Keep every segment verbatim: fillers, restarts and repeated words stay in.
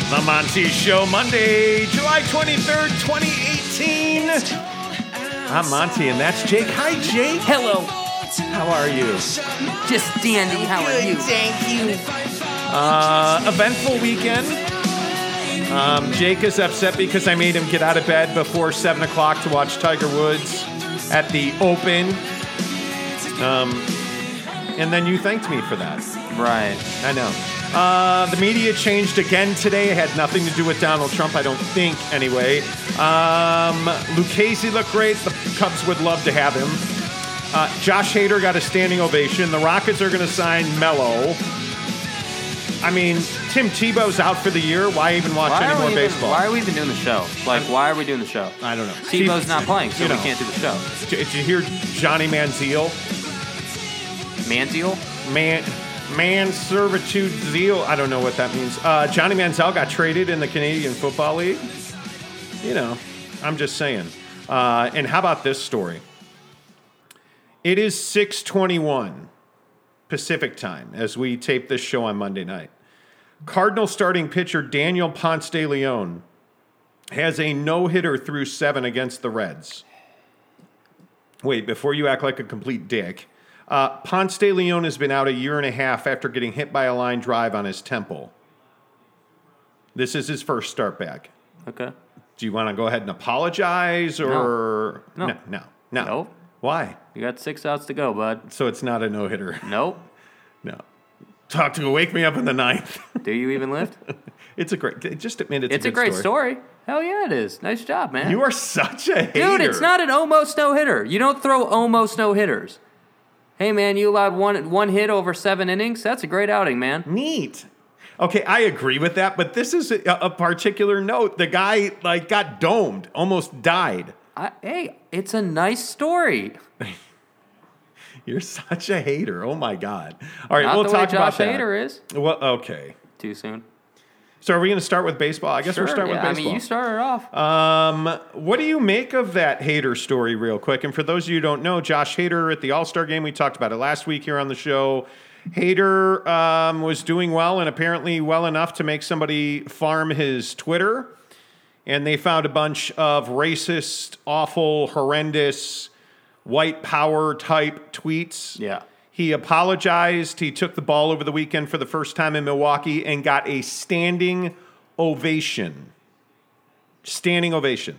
The Monty Show, Monday, July twenty-third, twenty eighteen. I'm Monty, and that's Jake. Hi, Jake. Hello. How are you? Just dandy. How are you? Thank you. Uh, eventful weekend. Um, Jake is upset because I made him get out of bed before seven o'clock to watch Tiger Woods at the Open. Um, and then you thanked me for that. Right. I know. Uh, the media changed again today. It had nothing to do with Donald Trump, I don't think, anyway. Um, Lucchesi looked great. The Cubs would love to have him. Uh, Josh Hader got a standing ovation. The Rockets are going to sign Melo. I mean, Tim Tebow's out for the year. Why even watch why any more even, baseball? Why are we even doing the show? Like, why are we doing the show? I don't know. Tebow's not playing, so you we know. can't do the show. Did you hear Johnny Manziel? Manziel? Man, man servitude zeal. I don't know what that means. Uh, Johnny Manziel got traded in the Canadian Football League. You know, I'm just saying. Uh, and how about this story? It is six twenty-one Pacific time as we tape this show on Monday night. Cardinal starting pitcher Daniel Ponce de Leon has a no-hitter through seven against the Reds. Wait, before you act like a complete dick, uh, Ponce de Leon has been out a year and a half after getting hit by a line drive on his temple. This is his first start back. Okay. Do you want to go ahead and apologize or... No. No, no. no. Nope. Why? You got six outs to go, bud. So it's not a no-hitter. Nope. No. Talk to wake me up in the ninth. Do you even lift? It's a great... Just admit it's, It's a, a good great story. story. Hell yeah, it is. Nice job, man. You are such a hater. Dude, it's not an almost no-hitter. You don't throw almost no-hitters. Hey, man, you allowed one one hit over seven innings? That's a great outing, man. Neat. Okay, I agree with that, but this is a, a particular note. The guy, like, got domed, almost died. I, hey, it's a nice story. You're such a hater. Oh, my God. All right, Not we'll the talk way about Josh that. Hader is. Well, okay. Too soon. So are we going to start with baseball? I guess Sure, we'll start yeah, with baseball. I mean, you started off. Um, what do you make of that Hader story real quick? And for those of you who don't know, Josh Hader at the All-Star game, we talked about it last week here on the show. Hader um, was doing well and apparently well enough to make somebody farm his Twitter. And they found a bunch of racist, awful, horrendous, white power type tweets. Yeah. He apologized. He took the ball over the weekend for the first time in Milwaukee and got a standing ovation. Standing ovation.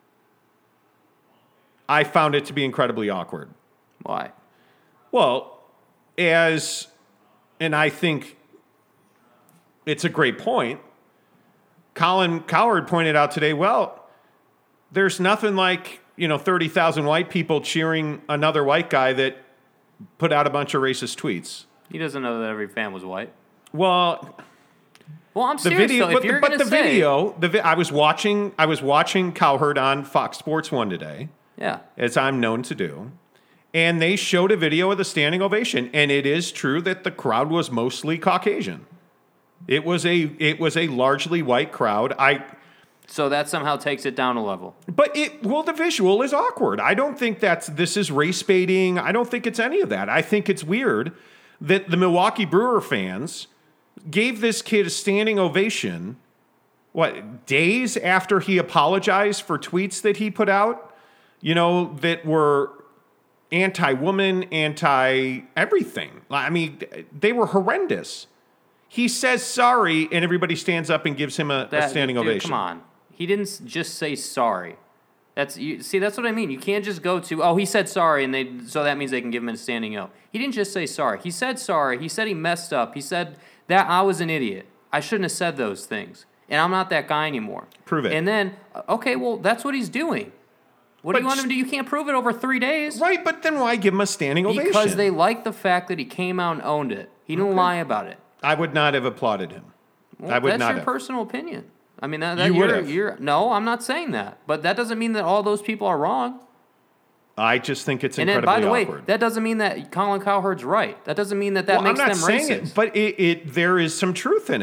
I found it to be incredibly awkward. Why? Well, as, and I think it's a great point, Colin Cowherd pointed out today, well, there's nothing like, you know, thirty thousand white people cheering another white guy that put out a bunch of racist tweets. He doesn't know that every fan was white. Well, Well, I'm the serious, video, though. but, If you're but going the to say... video, the vi- I was watching, I was watching Cowherd on Fox Sports One today, Yeah. as I'm known to do, and they showed a video of the standing ovation, and it is true that the crowd was mostly Caucasian. It was a, it was a largely white crowd. I. So that somehow takes it down a level. But it, well, the visual is awkward. I don't think that's, this is race baiting. I don't think it's any of that. I think it's weird that the Milwaukee Brewer fans gave this kid a standing ovation, what, days after he apologized for tweets that he put out, you know, that were anti-woman, anti-everything. I mean, they were horrendous. He says sorry, and everybody stands up and gives him a, That, a standing dude, ovation. Come on. He didn't s- just say sorry. That's you, see, that's what I mean. You can't just go to, oh, he said sorry, and they so that means they can give him a standing O. He didn't just say sorry. He said sorry. He said he messed up. He said that I was an idiot. I shouldn't have said those things, and I'm not that guy anymore. Prove it. And then, okay, well, that's what he's doing. What But do you want him to do? You can't prove it over three days. Right, but then why give him a standing ovation? Because they like the fact that he came out and owned it. He didn't Okay. lie about it. I would not have applauded him. Well, I would that's not your have. personal opinion. I mean, that, that You you're, would have. you're no, I'm not saying that, but that doesn't mean that all those people are wrong. I just think it's And then, incredibly by the way, awkward. that doesn't mean that Colin Cowherd's right. That doesn't mean that that well, makes I'm not them saying racist. it, but it, it there is some truth in it.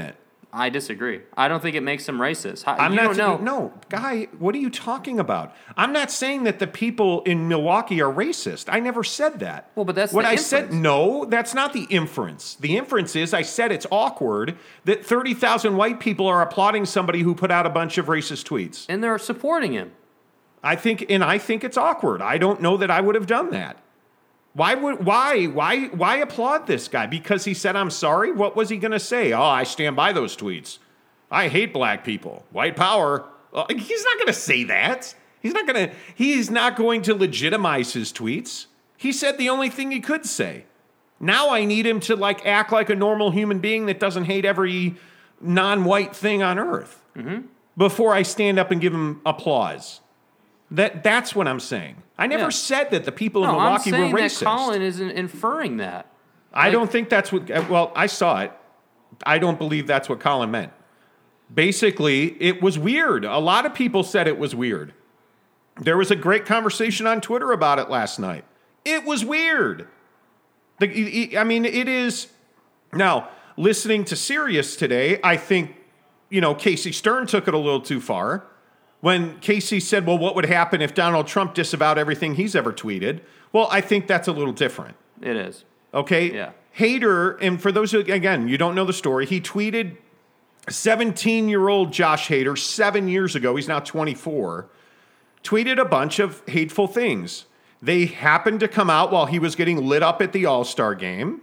I disagree. I don't think it makes him racist. How, I'm you not don't know. No, guy, what are you talking about? I'm not saying that the people in Milwaukee are racist. I never said that. Well, but that's what the I inference. said. No, that's not the inference. The inference is I said it's awkward that thirty thousand white people are applauding somebody who put out a bunch of racist tweets. And they're supporting him. I think, and I think it's awkward. I don't know that I would have done that. Why would why why why applaud this guy? Because he said I'm sorry? What was he going to say? Oh, I stand by those tweets. I hate black people. White power. Uh, he's not going to say that. He's not going to he's not going to legitimize his tweets. He said the only thing he could say. Now I need him to like act like a normal human being that doesn't hate every non-white thing on earth. Mm-hmm. Before I stand up and give him applause. That that's what I'm saying. I never Yeah. said that the people in No, Milwaukee I'm saying were that racist. Colin is inferring that. I Like- don't think that's what. Well, I saw it. I don't believe that's what Colin meant. Basically, it was weird. A lot of people said it was weird. There was a great conversation on Twitter about it last night. It was weird. The, I mean, it is. Now, listening to Sirius today, I think, you know, Casey Stern took it a little too far. When Casey said, well, what would happen if Donald Trump disavowed everything he's ever tweeted? Well, I think that's a little different. It is. Okay? Yeah. Hader, and for those who, again, you don't know the story, he tweeted seventeen-year-old Josh Hader seven years ago, he's now twenty-four, tweeted a bunch of hateful things. They happened to come out while he was getting lit up at the All-Star game.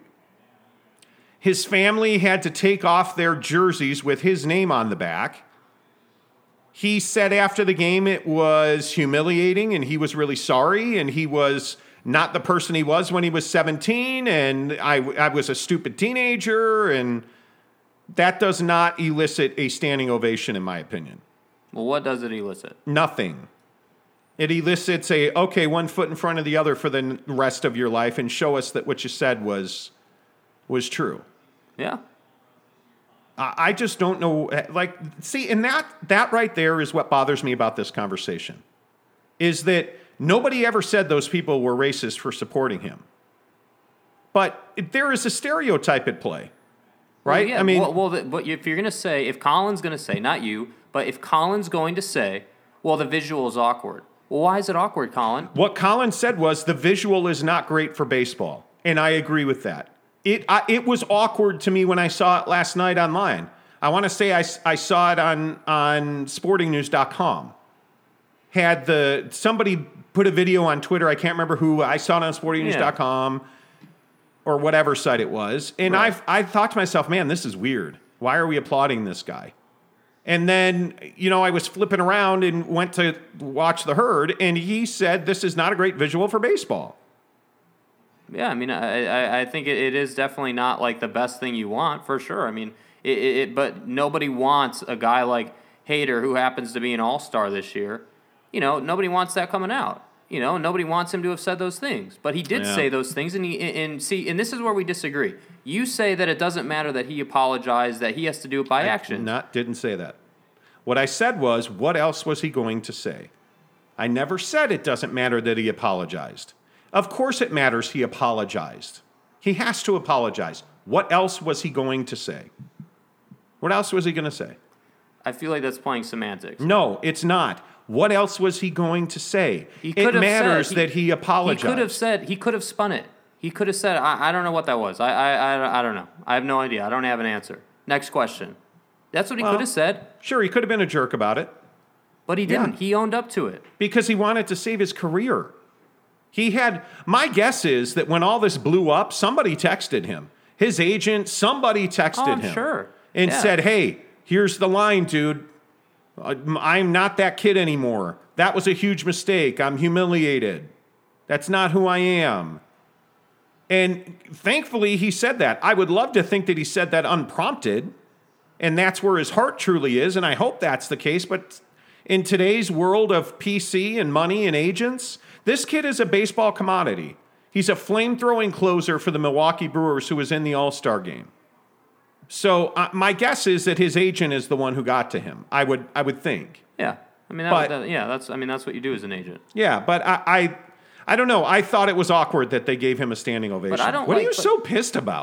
His family had to take off their jerseys with his name on the back. He said after the game it was humiliating and he was really sorry and he was not the person he was when he was seventeen and I, I was a stupid teenager, and that does not elicit a standing ovation in my opinion. Well, what does it elicit? Nothing. It elicits a, okay, one foot in front of the other for the rest of your life and show us that what you said was was true. Yeah. I just don't know, like, see, and that that right there is what bothers me about this conversation, is that nobody ever said those people were racist for supporting him. But there is a stereotype at play, right? Well, yeah, I mean, well, well the, but if you're going to say, if Colin's going to say, not you, but if Colin's going to say, well, the visual is awkward. Well, why is it awkward, Colin? what Colin said was the visual is not great for baseball, and I agree with that. It I, it was awkward to me when I saw it last night online. I want to say I, I saw it on, on sporting news dot com. Had the somebody put a video on Twitter, I can't remember who, I saw it on sporting news dot com or whatever site it was, and Right. I I thought to myself, man, this is weird. Why are we applauding this guy? And then, you know, I was flipping around and went to watch the Herd, and he said this is not a great visual for baseball. Yeah, I mean, I, I, I think it, it is definitely not like the best thing you want, for sure. I mean, it, it, it but nobody wants a guy like Hader, who happens to be an all-star this year. You know, nobody wants that coming out. You know, nobody wants him to have said those things. But he did Yeah. say those things, and he and see, and this is where we disagree. You say that it doesn't matter that he apologized, that he has to do it by I action. Not didn't say that. What I said was, what else was he going to say? I never said it doesn't matter that he apologized. Of course it matters he apologized. He has to apologize. What else was he going to say? What else was he going to say? I feel like that's playing semantics. No, it's not. What else was he going to say? He It could have matters said, that he apologized. He could have said, he could have spun it. He could have said, I, I don't know what that was. I, I, I, I don't know. I have no idea. I don't have an answer. Next question. That's what he Well, could have said, Sure, he could have been a jerk about it but he didn't. Yeah. He owned up to it. because he wanted to save his career. He had, my guess is that when all this blew up, somebody texted him. His agent, somebody texted Oh, I'm him. sure. And Yeah. said, hey, here's the line, dude. Uh, I'm not that kid anymore. That was a huge mistake. I'm humiliated. That's not who I am. And thankfully, he said that. I would love to think that he said that unprompted, and that's where his heart truly is, and I hope that's the case. But in today's world of P C and money and agents, this kid is a baseball commodity. He's a flame-throwing closer for the Milwaukee Brewers who was in the All-Star game. So uh, my guess is that his agent is the one who got to him. I would, I would think. Yeah. I mean, that, But- that, yeah, that's, I mean, that's what you do as an agent. Yeah, but I, I, I don't know. I thought it was awkward that they gave him a standing ovation. I don't what like- are you but- so pissed about?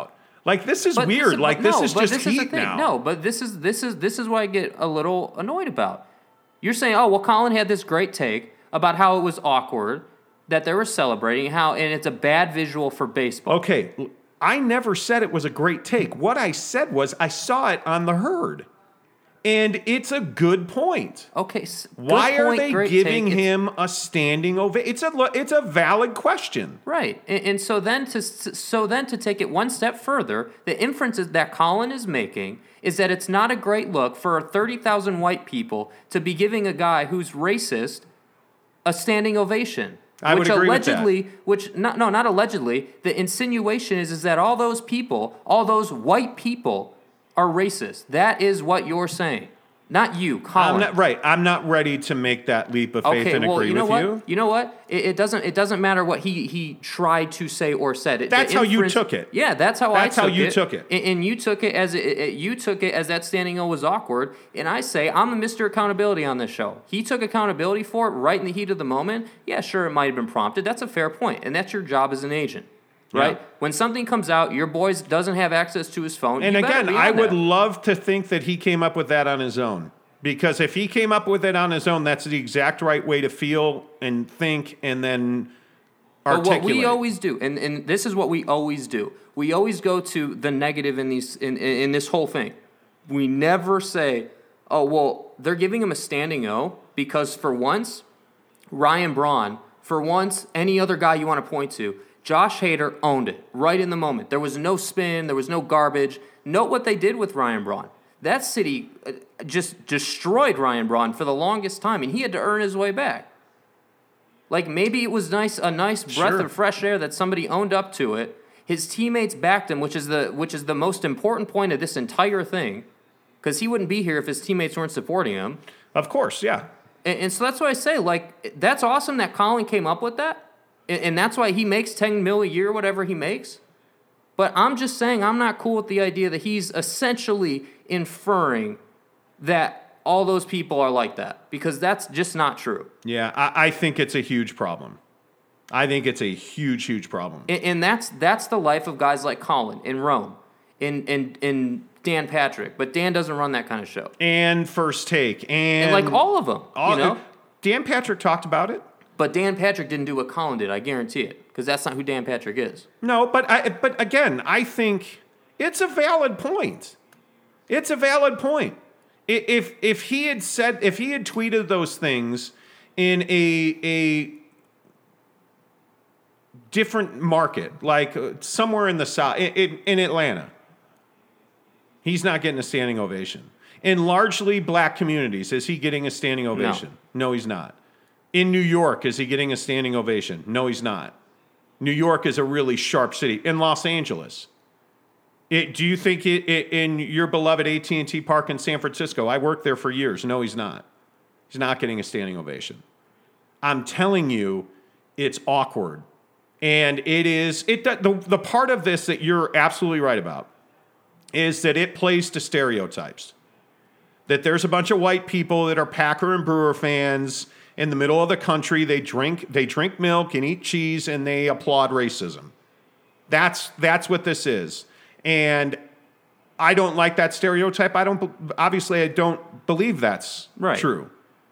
Like, this is But weird. This, like, no, this is but just this is the heat thing. now. No, but this is this is this is what I get a little annoyed about. You're saying, oh well, Colin had this great take about how it was awkward that they were celebrating, how and it's a bad visual for baseball. Okay, I never said it was a great take. What I said was I saw it on the herd. And it's a good point. Okay, s- good Why are point, they great giving take. It's- him a standing ovation? It's a it's a valid question. Right, and, and so then to so then to take it one step further, the inferences that Colin is making is that it's not a great look for thirty thousand white people to be giving a guy who's racist a standing ovation. I which would agree with that. allegedly, which not no, not allegedly. The insinuation is is that all those people, all those white people, are racist. That is what you're saying, not you, Colin. I'm not right. I'm not ready to make that leap of faith Okay, and well, agree you know with what? you. You know what? It, it doesn't. It doesn't matter what he he tried to say or said. It, That's the how you inference- took it. Yeah, that's how That's I how took you it. took it. And, and you took it as it, it- you took it as that standing O was awkward. And I say I'm the Mister Accountability on this show. He took accountability for it right in the heat of the moment. Yeah, sure, it might have been prompted. That's a fair point, and that's your job as an agent. Right? Yeah. When something comes out, your boy doesn't have access to his phone. And you better again, be I on would that. love to think that he came up with that on his own. Because if he came up with it on his own, that's the exact right way to feel and think and then But articulate. what we always do, and, and this is what we always do, we always go to the negative in these in, in, in this whole thing. We never say, oh, well, they're giving him a standing O because for once, Ryan Braun, for once, any other guy you want to point to, Josh Hader owned it right in the moment. There was no spin. There was no garbage. Note what they did with Ryan Braun. That city uh, just destroyed Ryan Braun for the longest time, and he had to earn his way back. Like, maybe it was nice, a nice breath Sure. of fresh air that somebody owned up to it. His teammates backed him, which is the which is the most important point of this entire thing, because he wouldn't be here if his teammates weren't supporting him. Of course, yeah. And, and so that's why I say, like, that's awesome that Colin came up with that. And, and that's why he makes ten mil a year, whatever he makes. But I'm just saying I'm not cool with the idea that he's essentially inferring that all those people are like that, because that's just not true. Yeah, I, I think it's a huge problem. I think it's a huge, huge problem. And, and that's that's the life of guys like Colin in Rome, in in in Dan Patrick. But Dan doesn't run that kind of show. And First Take, and, And like all of them, all- you know. Dan Patrick talked about it. But Dan Patrick didn't do what Colin did. I guarantee it, because that's not who Dan Patrick is. No, but I, but again, I think it's a valid point. It's a valid point. I- If if he had said, if he had tweeted those things in a a different market, like uh, somewhere in the south, in, in Atlanta, he's not getting a standing ovation. In largely black communities, is he getting a standing ovation? No, he's not. In New York, is he getting a standing ovation? No, he's not. New York is a really sharp city. In Los Angeles, it, do you think it, it, in your beloved A T and T Park in San Francisco, I worked there for years. No, he's not. He's not getting a standing ovation. I'm telling you, it's awkward. And it is, it the, the part of this that you're absolutely right about is that it plays to stereotypes. That there's a bunch of white people that are Packer and Brewer fans in the middle of the country. They drink they drink milk and eat cheese and they applaud racism. That's that's what this is. And I don't like that stereotype. I don't obviously I don't believe that's Right. true.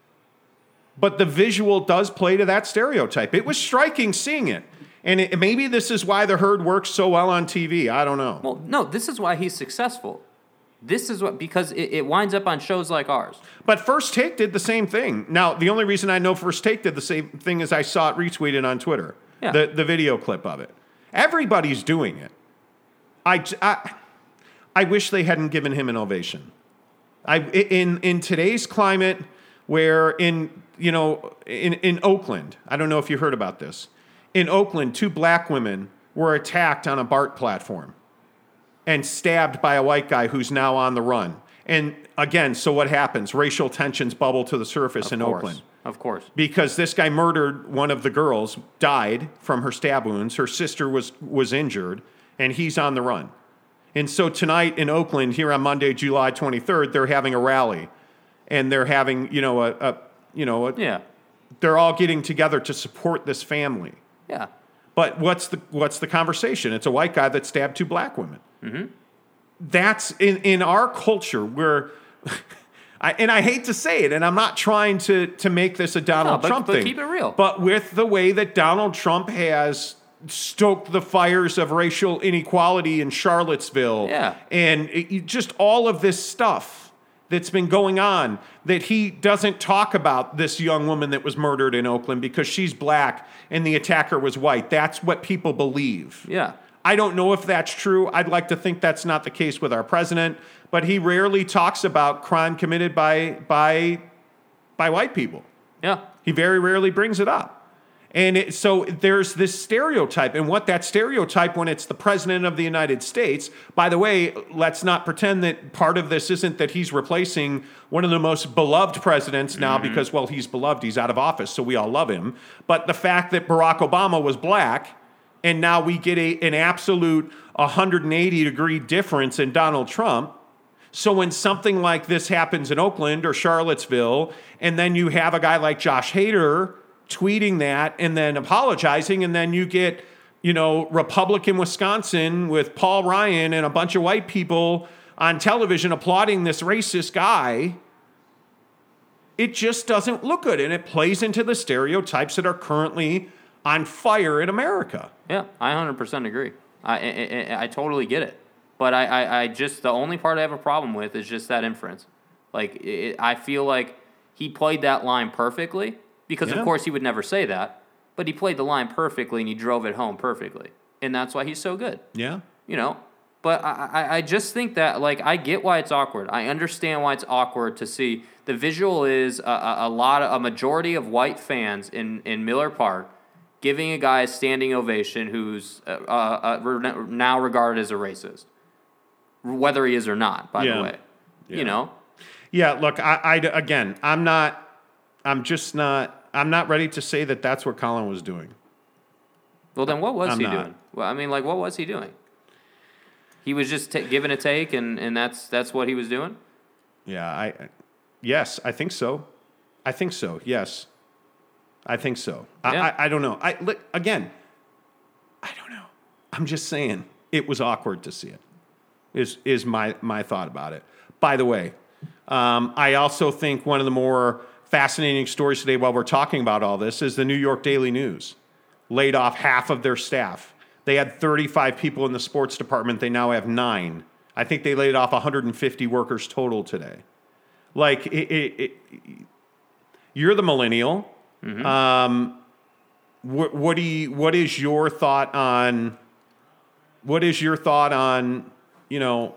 But the visual does play to that stereotype. It was striking seeing it. And it, maybe this is why the herd works so well on T V. I don't know. Well, no, this is why he's successful. This is what, because it, it winds up on shows like ours. But First Take did the same thing. Now, the only reason I know First Take did the same thing is I saw it retweeted on Twitter, Yeah. the, the video clip of it. Everybody's doing it. I, I, I wish they hadn't given him an ovation. I, in, in today's climate where in, you know, in, in Oakland, I don't know if you heard about this, in Oakland, two black women were attacked on a BART platform and stabbed by a white guy who's now on the run. And again, so what happens? Racial tensions bubble to the surface Of in course. Oakland. Of course. Because this guy murdered one of the girls, died from her stab wounds. Her sister was, was injured, and he's on the run. And so tonight in Oakland, here on Monday, July twenty-third, they're having a rally. And they're having, you know, a, a you know, a, Yeah. they're all getting together to support this family. Yeah. But what's the what's the conversation? It's a white guy that stabbed two black women. Mm-hmm. That's in, in our culture where, I, and I hate to say it, and I'm not trying to to make this a Donald no, but, Trump but thing. Keep it real. But with the way that Donald Trump has stoked the fires of racial inequality in Charlottesville, yeah. and it, just all of this stuff that's been going on, that he doesn't talk about this young woman that was murdered in Oakland because she's black and the attacker was white. That's what people believe. Yeah. I don't know if that's true. I'd like to think that's not the case with our president, but he rarely talks about crime committed by by by white people. Yeah. He very rarely brings it up. And it, so there's this stereotype, and what that stereotype when it's the president of the United States, by the way, let's not pretend that part of this isn't that he's replacing one of the most beloved presidents now mm-hmm. because, well, he's beloved, he's out of office, so we all love him. But the fact that Barack Obama was black, and now we get a, an absolute one hundred eighty degree difference in Donald Trump. So when something like this happens in Oakland or Charlottesville, and then you have a guy like Josh Hader tweeting that and then apologizing, and then you get, you know, Republican Wisconsin with Paul Ryan and a bunch of white people on television applauding this racist guy, it just doesn't look good, and it plays into the stereotypes that are currently on fire in America. Yeah, I one hundred percent agree. I, I, I totally get it. But I, I, I just, the only part I have a problem with is just that inference. Like, it, I feel like he played that line perfectly, because yeah. of course he would never say that, but he played the line perfectly and he drove it home perfectly. And that's why he's so good. Yeah. You know? But I, I, I just think that, like, I get why it's awkward. I understand why it's awkward to see. The visual is a, a, a lot of, a majority of white fans in, in Miller Park giving a guy a standing ovation who's uh, uh, now regarded as a racist. Whether he is or not, by yeah. the way. Yeah. You know? Yeah, look, I, I, again, I'm not, I'm just not, I'm not ready to say that that's what Colin was doing. Well, then what was I'm he not. doing? Well, I mean, like, what was he doing? He was just t- giving a take, and, and that's that's what he was doing? Yeah, I, yes, I think so. I think so, yes. I think so. I, Yeah. I, I don't know. I look, again, I don't know. I'm just saying it was awkward to see it, is, is my, my thought about it. By the way, um, I also think one of the more fascinating stories today while we're talking about all this is the New York Daily News laid off half of their staff. They had thirty-five people in the sports department. They now have nine. I think they laid off one hundred fifty workers total today. Like, it, it, it, you're the millennial. Mm-hmm. Um, what, what do you, what is your thought on, what is your thought on, you know,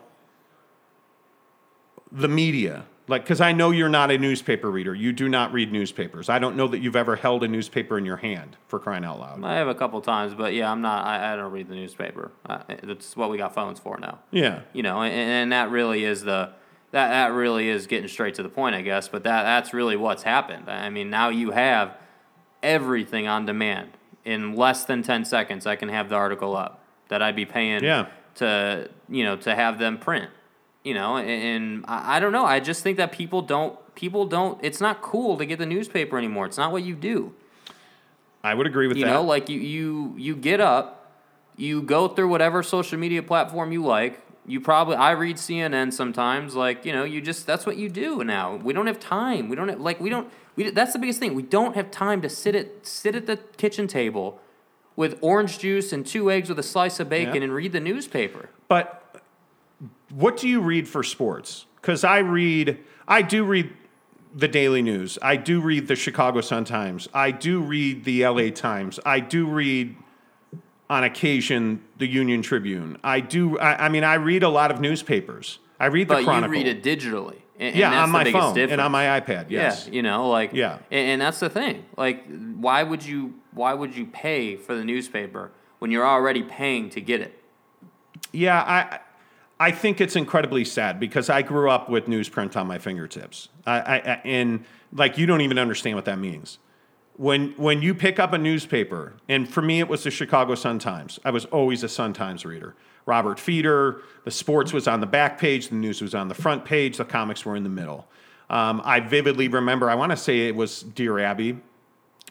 the media? Like, because I know you're not a newspaper reader. You do not read newspapers. I don't know that you've ever held a newspaper in your hand, for crying out loud. I have a couple times, but yeah, I'm not. I, I don't read the newspaper. Uh, that's what we got phones for now. Yeah, you know, and, and that really is the that that really is getting straight to the point, I guess. But that that's really what's happened. I mean, now you have everything on demand in less than ten seconds. I can have the article up that I'd be paying yeah. to you know to have them print. You know, and, and I, I don't know. I just think that people don't, people don't, it's not cool to get the newspaper anymore. It's not what you do. I would agree with you that. You know, like you, you, you get up, you go through whatever social media platform you like. You probably, I read C N N sometimes. Like, you know, you just, that's what you do now. We don't have time. We don't have, like, we don't, we, that's the biggest thing. We don't have time to sit at, sit at the kitchen table with orange juice and two eggs with a slice of bacon yeah. and read the newspaper. But what do you read for sports? Because I read, I do read the Daily News. I do read the Chicago Sun-Times. I do read the L A Times. I do read, on occasion, the Union Tribune. I do, I, I mean, I read a lot of newspapers. I read the but Chronicle. But you read it digitally. And, yeah, and that's on my the biggest phone difference. and on my iPad, yes. Yeah, you know, like, yeah. and, and that's the thing. Like, why would you, why would you pay for the newspaper when you're already paying to get it? Yeah, I... I think it's incredibly sad because I grew up with newsprint on my fingertips. I, I, and, like, you don't even understand what that means. When when you pick up a newspaper, and for me it was the Chicago Sun-Times. I was always a Sun-Times reader. Robert Feeder, the sports was on the back page, the news was on the front page, the comics were in the middle. Um, I vividly remember, I want to say it was Dear Abby,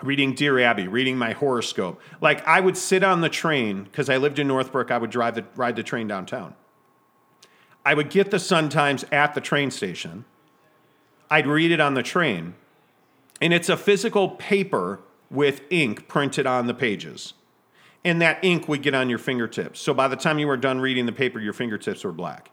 reading Dear Abby, reading my horoscope. Like, I would sit on the train, because I lived in Northbrook, I would drive the, ride the train downtown. I would get the Sun-Times at the train station. I'd read it on the train. And it's a physical paper with ink printed on the pages. And that ink would get on your fingertips. So by the time you were done reading the paper, your fingertips were black.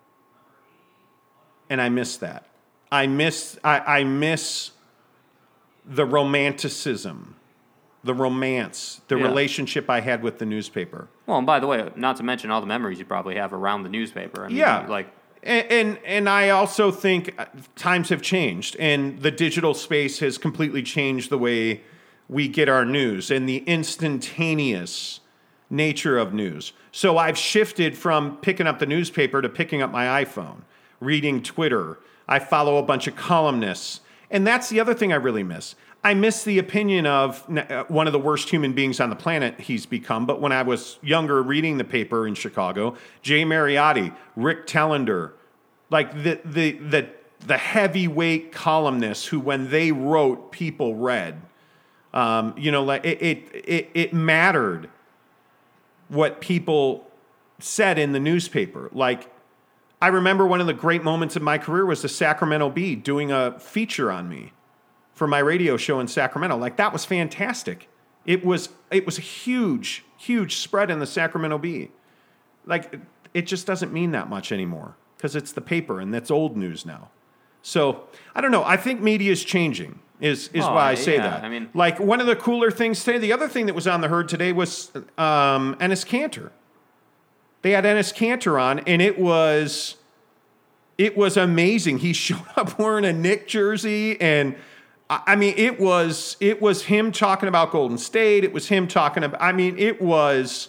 And I miss that. I miss, I, I miss the romanticism, the romance, the Yeah. relationship I had with the newspaper. Well, and by the way, not to mention all the memories you probably have around the newspaper. I mean, Yeah. like And, and and I also think times have changed, and the digital space has completely changed the way we get our news and the instantaneous nature of news. So I've shifted from picking up the newspaper to picking up my iPhone, reading Twitter. I follow a bunch of columnists. And that's the other thing I really miss. I miss the opinion of one of the worst human beings on the planet he's become. But when I was younger reading the paper in Chicago, Jay Mariotti, Rick Tellender, like the the the, the heavyweight columnists who, when they wrote, people read. Um, you know, like it, it it it mattered what people said in the newspaper. Like, I remember one of the great moments of my career was the Sacramento Bee doing a feature on me for my radio show in Sacramento. Like, that was fantastic. It was it was a huge, huge spread in the Sacramento Bee. Like, it just doesn't mean that much anymore because it's the paper and that's old news now. So, I don't know. I think media is changing is, is Oh, why I say yeah, that. I mean- like, one of the cooler things today, the other thing that was on the herd today was um, Enes Kanter. They had Enes Kanter on, and it was it was amazing. He showed up wearing a Knick jersey, and I I mean, it was it was him talking about Golden State. It was him talking about. I mean, it was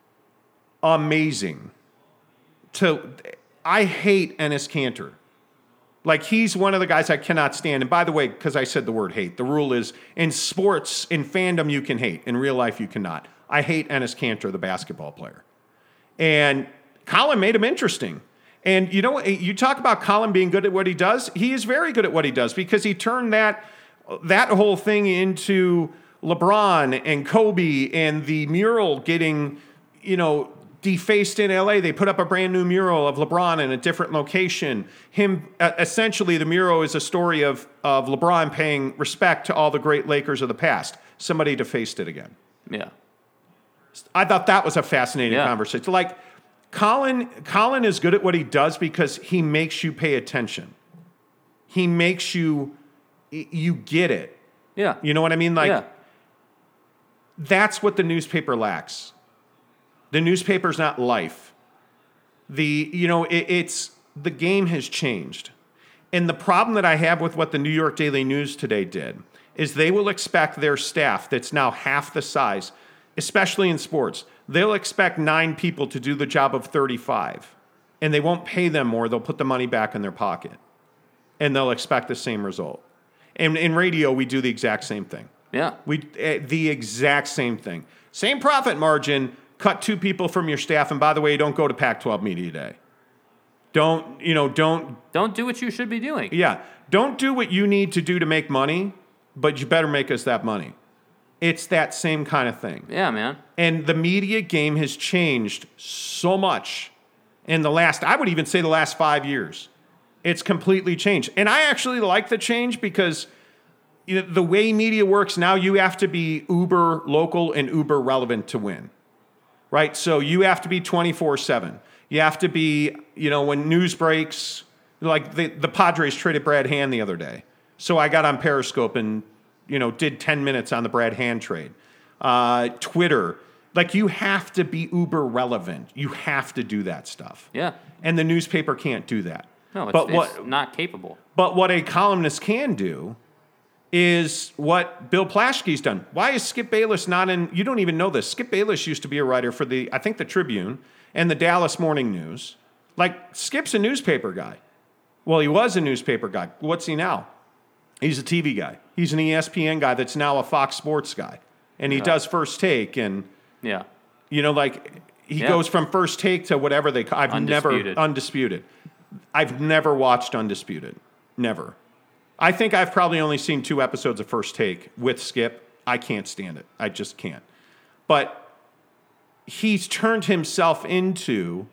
amazing. To I hate Enes Kanter. Like, he's one of the guys I cannot stand. And by the way, because I said the word hate, the rule is in sports, in fandom, you can hate. In real life, you cannot. I hate Enes Kanter, the basketball player. And Colin made him interesting. And you know, you talk about Colin being good at what he does. He is very good at what he does because he turned that that whole thing into LeBron and Kobe and the mural getting, you know, defaced in L A. They put up a brand new mural of LeBron in a different location. Him, uh, essentially, the mural is a story of of LeBron paying respect to all the great Lakers of the past. Somebody defaced it again. yeah. I thought that was a fascinating Yeah. conversation. Like, Colin, Colin is good at what he does because he makes you pay attention. He makes you, you get it. Yeah. You know what I mean? Like, yeah. that's what the newspaper lacks. The newspaper's not life. The, you know, it, it's, the game has changed. And the problem that I have with what the New York Daily News today did is they will expect their staff that's now half the size, especially in sports, they'll expect nine people to do the job of thirty-five. And they won't pay them more. They'll put the money back in their pocket. And they'll expect the same result. And in radio, we do the exact same thing. Yeah. We uh, the exact same thing. Same profit margin, cut two people from your staff. And by the way, don't go to Pac twelve Media Day. Don't, you know, don't, Don't do what you should be doing. yeah, don't do what you need to do to make money, but you better make us that money. It's that same kind of thing. Yeah, man. And the media game has changed so much in the last, I would even say the last five years. It's completely changed. And I actually like the change because, you know, the way media works now, you have to be uber local and uber relevant to win, right? So you have to be twenty-four seven. You have to be, you know, when news breaks, like the, the Padres traded Brad Hand the other day. So I got on Periscope and, you know, did ten minutes on the Brad Hand trade. Uh, Twitter, like, you have to be uber relevant. You have to do that stuff. Yeah. And the newspaper can't do that. No, it's, but it's what, not capable. But what a columnist can do is what Bill Plaschke's done. Why is Skip Bayless not in? You don't even know this. Skip Bayless used to be a writer for the, I think, the Tribune and the Dallas Morning News. Like, Skip's a newspaper guy. Well, he was a newspaper guy. What's he now? He's a T V guy. He's an E S P N guy that's now a Fox Sports guy. And he Yeah. does First Take. And, Yeah. you know, like, he Yeah. goes from First Take to whatever they call. I've Undisputed. never, Undisputed. I've never watched Undisputed. Never. I think I've probably only seen two episodes of First Take with Skip. I can't stand it. I just can't. But he's turned himself into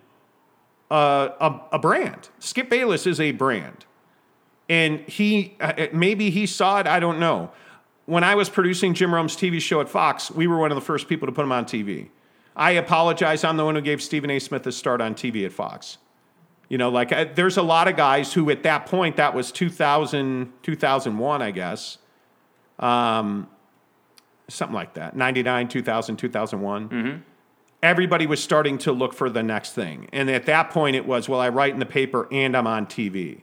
a, a, a brand. Skip Bayless is a brand. And he, maybe he saw it, I don't know. When I was producing Jim Rome's T V show at Fox, we were one of the first people to put him on T V. I apologize. I'm the one who gave Stephen A. Smith a start on T V at Fox. You know, like, I, there's a lot of guys who at that point, that was two thousand, two thousand one, I guess. Um, something like that. ninety-nine, two thousand, two thousand one. Mm-hmm. Everybody was starting to look for the next thing. And at that point, it was, well, I write in the paper and I'm on T V.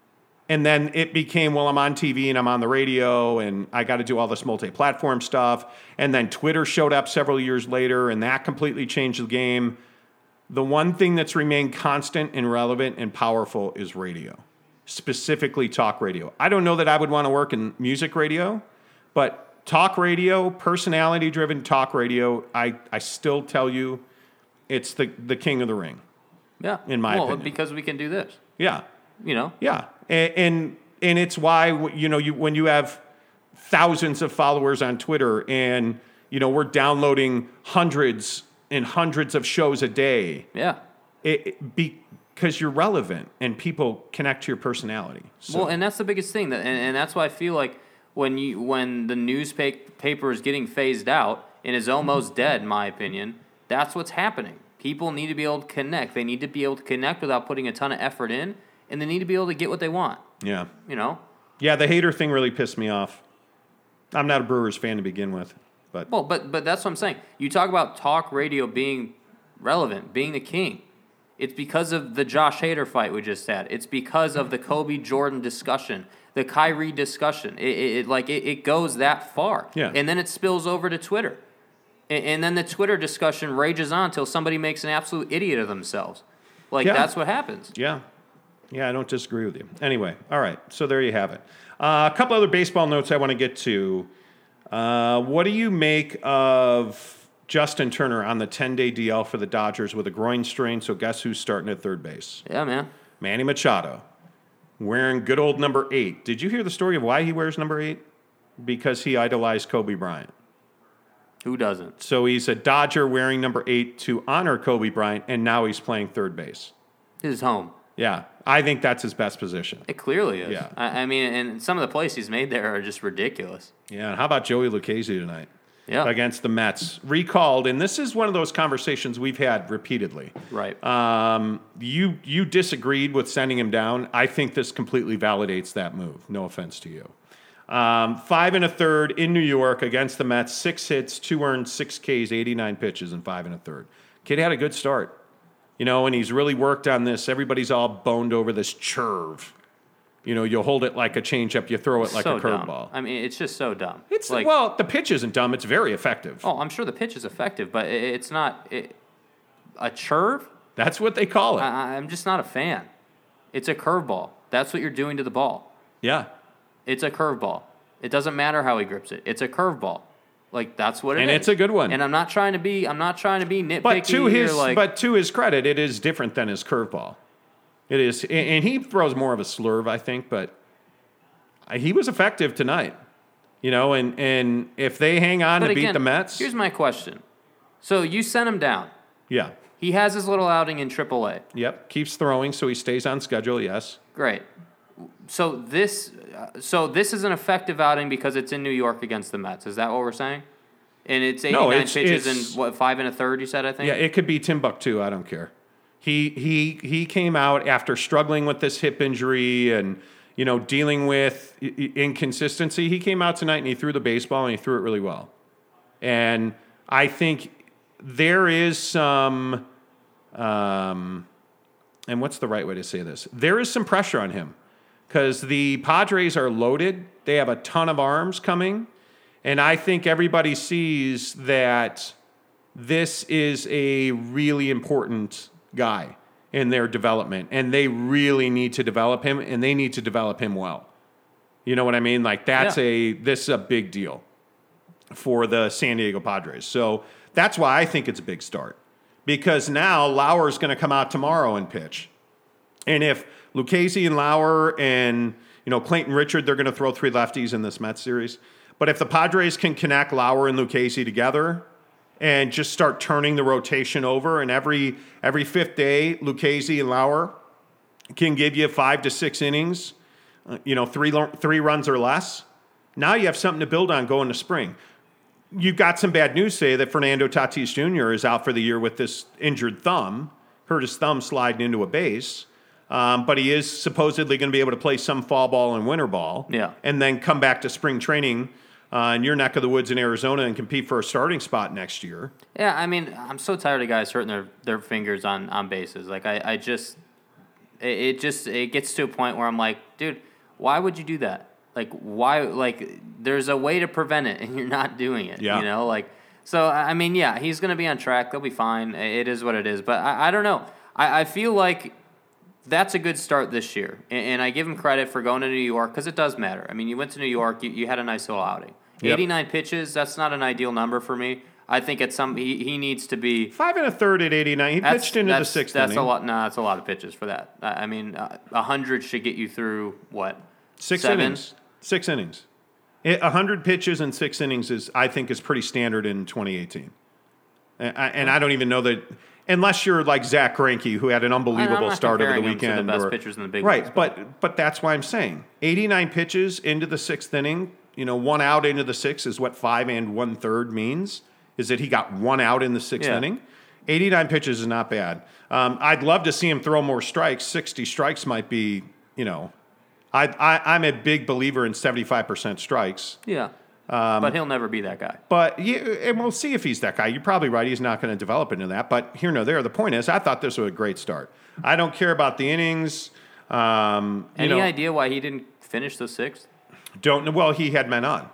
And then it became, well, I'm on T V and I'm on the radio and I got to do all this multi-platform stuff. And then Twitter showed up several years later and that completely changed the game. The one thing that's remained constant and relevant and powerful is radio, specifically talk radio. I don't know that I would want to work in music radio, but talk radio, personality-driven talk radio, I, I still tell you it's the, the king of the ring. Yeah. In my well, opinion. Because we can do this. Yeah. You know? Yeah. And, and and it's why, you know, you when you have thousands of followers on Twitter and, you know, we're downloading hundreds and hundreds of shows a day. Yeah. It, it because you're relevant and people connect to your personality. So. Well, and that's the biggest thing. That, and, and that's why I feel like when you when the newspaper is getting phased out and is almost dead, in my opinion, that's what's happening. People need to be able to connect. They need to be able to connect without putting a ton of effort in. And they need to be able to get what they want. Yeah. You know? Yeah, the hater thing really pissed me off. I'm not a Brewers fan to begin with. But Well, but but that's what I'm saying. You talk about talk radio being relevant, being the king. It's because of the Josh Hader fight we just had. It's because of the Kobe Jordan discussion, the Kyrie discussion. It, it, it like it, it goes that far. Yeah. And then it spills over to Twitter. And, and then the Twitter discussion rages on until somebody makes an absolute idiot of themselves. Like, Yeah. that's what happens. Yeah. Yeah, I don't disagree with you. Anyway, all right. So there you have it. Uh, a couple other baseball notes I want to get to. Uh, what do you make of Justin Turner on the ten-day D L for the Dodgers with a groin strain? So guess who's starting at third base? Yeah, man. Manny Machado, wearing good old number eight. Did you hear the story of why he wears number eight? Because he idolized Kobe Bryant. Who doesn't? So he's a Dodger wearing number eight to honor Kobe Bryant, and now he's playing third base. His home. Yeah, I think that's his best position. It clearly is. Yeah. I, I mean, and some of the plays he's made there are just ridiculous. Yeah, and how about Joey Lucchesi tonight? Yeah. Against the Mets. Recalled, and this is one of those conversations we've had repeatedly. Right. Um, you you disagreed with sending him down. I think this completely validates that move. No offense to you. Um, five and a third in New York against the Mets. Six hits, two earned, six Ks, eighty-nine pitches, and five and a third. Kid had a good start. You know, and he's really worked on this. Everybody's all boned over this curve. You know, you'll hold it like a changeup, you throw it like so a curveball. I mean, it's just so dumb. It's like, well, the pitch isn't dumb. It's very effective. oh, I'm sure the pitch is effective, but it, it's not it, a curve. That's what they call it. I, I'm just not a fan. It's a curveball. That's what you're doing to the ball. Yeah. It's a curveball. It doesn't matter how he grips it. It's a curveball. Like, that's what it and is. And it's a good one. And I'm not trying to be. I'm not trying to be nitpicky. But to his, or like, but to his credit, it is different than his curveball. It is, and he throws more of a slurve, I think. But he was effective tonight. You know, and and if they hang on but to again, beat the Mets, here's my question. So you sent him down. Yeah. He has his little outing in triple A. Yep. Keeps throwing, so he stays on schedule. Yes. Great. So this, uh, so this is an effective outing because it's in New York against the Mets. Is that what we're saying? And it's eighty-nine no, it's, pitches it's, and what five and a third. You said I think. Yeah, it could be Timbuktu. I don't care. He he he came out after struggling with this hip injury and you know dealing with inconsistency. He came out tonight and he threw the baseball and he threw it really well. And I think there is some, um, and what's the right way to say this? There is some pressure on him. Because the Padres are loaded. They have a ton of arms coming. And I think everybody sees that this is a really important guy in their development. And they really need to develop him, and they need to develop him well. You know what I mean? Like, that's yeah. a, this is a big deal for the San Diego Padres. So that's why I think it's a big start. Because now Lauer's going to come out tomorrow and pitch. And if Lucchesi and Lauer and, you know, Clayton Richard, they're going to throw three lefties in this Mets series. But if the Padres can connect Lauer and Lucchesi together and just start turning the rotation over, and every every fifth day, Lucchesi and Lauer can give you five to six innings, uh, you know, three three runs or less, now you have something to build on going to spring. You've got some bad news today that Fernando Tatis Junior is out for the year with this injured thumb, hurt his thumb sliding into a base. Um, but he is supposedly going to be able to play some fall ball and winter ball, yeah, and then come back to spring training uh, in your neck of the woods in Arizona and compete for a starting spot next year. Yeah, I mean, I'm so tired of guys hurting their, their fingers on, on bases. Like, I, I just, it, it just, it gets to a point where I'm like, dude, why would you do that? Like, why, like, there's a way to prevent it, and you're not doing it, yeah. you know? Like, so, I mean, yeah, he's going to be on track. They'll be fine. It is what it is. But I, I don't know. I, I feel like that's a good start this year, and, and I give him credit for going to New York because it does matter. I mean, you went to New York, you, you had a nice little outing. Yep. eighty-nine pitches, that's not an ideal number for me. I think at some he, he needs to be five and a third at eighty-nine. He pitched into the sixth that's inning. a lot. Nah, that's a lot of pitches for that. I, I mean, uh, a hundred should get you through what six seven? innings. Six innings. A hundred pitches in six innings is, I think, is pretty standard in twenty eighteen. And I, and I don't even know that. Unless you're like Zach Greinke, who had an unbelievable start over the weekend. The best or, pitchers in the big right, leagues, but. but but that's why I'm saying eighty-nine pitches into the sixth inning. You know, one out into the sixth is what five and one third means. Is that he got one out in the sixth yeah. inning? eighty-nine pitches is not bad. Um, I'd love to see him throw more strikes. sixty strikes might be. You know, I, I I'm a big believer in seventy-five percent strikes. Yeah. Um, but he'll never be that guy. But yeah, and we'll see if he's that guy. You're probably right. He's not going to develop into that. But here, no, there. The point is, I thought this was a great start. I don't care about the innings. Um, you Any know, idea why he didn't finish the sixth? Don't know. Well, he had men on.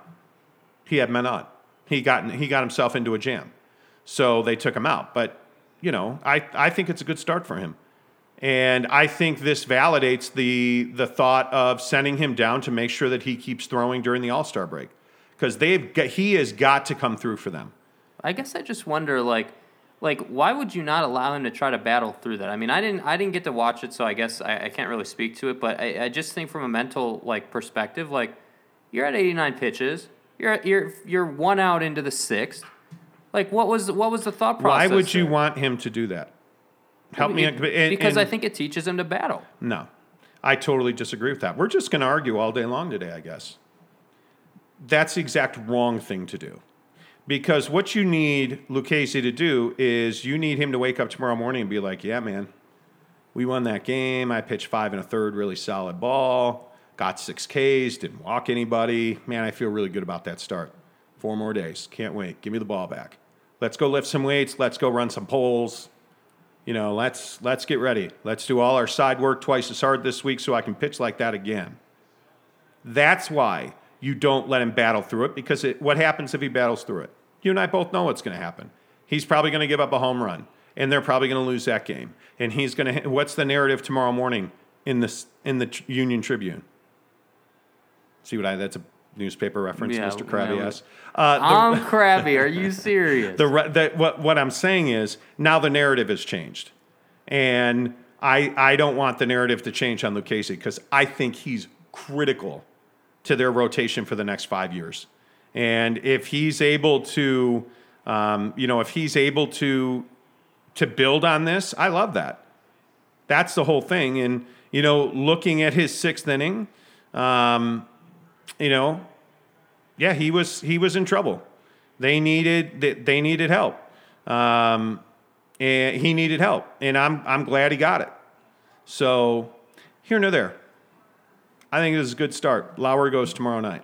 He had men on. He got he got himself into a jam, so they took him out. But you know, I I think it's a good start for him, and I think this validates the the thought of sending him down to make sure that he keeps throwing during the All-Star break. Because they've got, he has got to come through for them. I guess I just wonder, like, like why would you not allow him to try to battle through that? I mean, I didn't, I didn't get to watch it, so I guess I, I can't really speak to it. But I, I just think from a mental like perspective, like you're at eighty-nine pitches, you're you're you're one out into the sixth. Like, what was what was the thought process? Why would you there? want him to do that? Help it, me, it, and, because and, I think it teaches him to battle. No, I totally disagree with that. We're just going to argue all day long today, I guess. That's the exact wrong thing to do. Because what you need Lucchesi to do is you need him to wake up tomorrow morning and be like, yeah, man, we won that game. I pitched five and a third, really solid ball, got six Ks, didn't walk anybody. Man, I feel really good about that start. Four more days. Can't wait. Give me the ball back. Let's go lift some weights. Let's go run some poles. You know, let's let's get ready. Let's do all our side work twice as hard this week so I can pitch like that again. That's why you don't let him battle through it, because it, what happens if he battles through it? You and I both know what's going to happen. He's probably going to give up a home run, and they're probably going to lose that game. And he's going to. What's the narrative tomorrow morning in this in the Union Tribune? See what I? That's a newspaper reference, yeah, Mister Krabby. yeah, Yes. Uh, I'm Krabby. Are you serious? The, the what what I'm saying is now the narrative has changed, and I I don't want the narrative to change on Lucchesi because I think he's critical to their rotation for the next five years. And if he's able to, um, you know, if he's able to to build on this, I love that. That's the whole thing. And, you know, looking at his sixth inning, um, you know, yeah, he was he was in trouble. They needed they, they needed help. Um, and he needed help. And I'm I'm glad he got it. So here nor there. I think this is a good start. Lauer goes tomorrow night.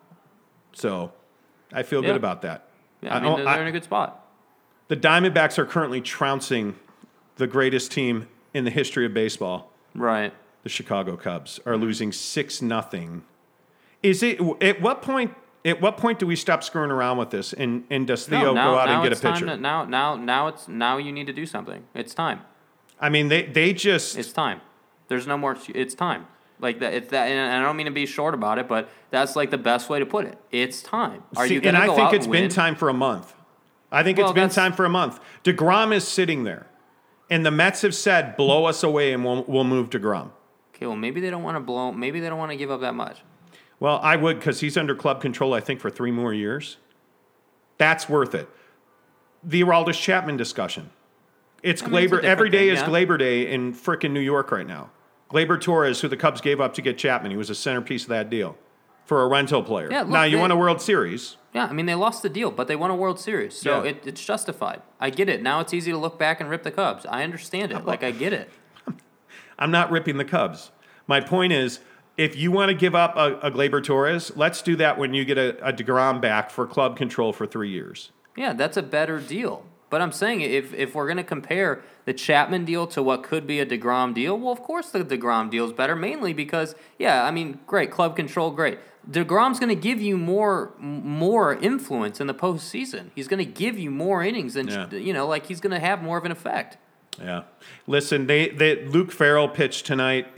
So I feel yeah. good about that. Yeah, I mean, I, they're, they're in a good spot. The Diamondbacks are currently trouncing the greatest team in the history of baseball. Right. The Chicago Cubs are losing six nothing. Is it at what point at what point do we stop screwing around with this and, and does Theo no, now, go out now and get it's a pitcher? Time to, now now now it's now you need to do something. It's time. I mean they, they just It's time. There's no more it's time. Like that, it's that, and I don't mean to be short about it, but that's like the best way to put it. It's time. Are See, you going to go go And I think out it's and been win? time for a month. I think Well, it's been that's- time for a month. DeGrom is sitting there, and the Mets have said, "Blow us away, and we'll we'll move DeGrom." Okay, well maybe they don't want to blow. Maybe they don't want to give up that much. Well, I would because he's under club control, I think, for three more years. That's worth it. The Aroldis Chapman discussion. It's I mean, Glaber. it's a Every day different is thing, yeah. Glaber Day in frickin' New York right now. Glaber Torres, who the Cubs gave up to get Chapman, he was a centerpiece of that deal for a rental player. Yeah, look, now, you they- won a World Series. Yeah, I mean, they lost the deal, but they won a World Series, so Yeah. it, it's justified. I get it. Now it's easy to look back and rip the Cubs. I understand it. Like, I get it. I'm not ripping the Cubs. My point is, if you want to give up a, a Glaber Torres, let's do that when you get a, a DeGrom back for club control for three years. Yeah, that's a better deal. But I'm saying if if we're going to compare the Chapman deal to what could be a DeGrom deal, well, of course the DeGrom deal is better, mainly because, yeah, I mean, great, club control, great. DeGrom's going to give you more more influence in the postseason. He's going to give you more innings, and Yeah. you know, like he's going to have more of an effect. Yeah. Listen, they, they Luke Farrell pitched tonight.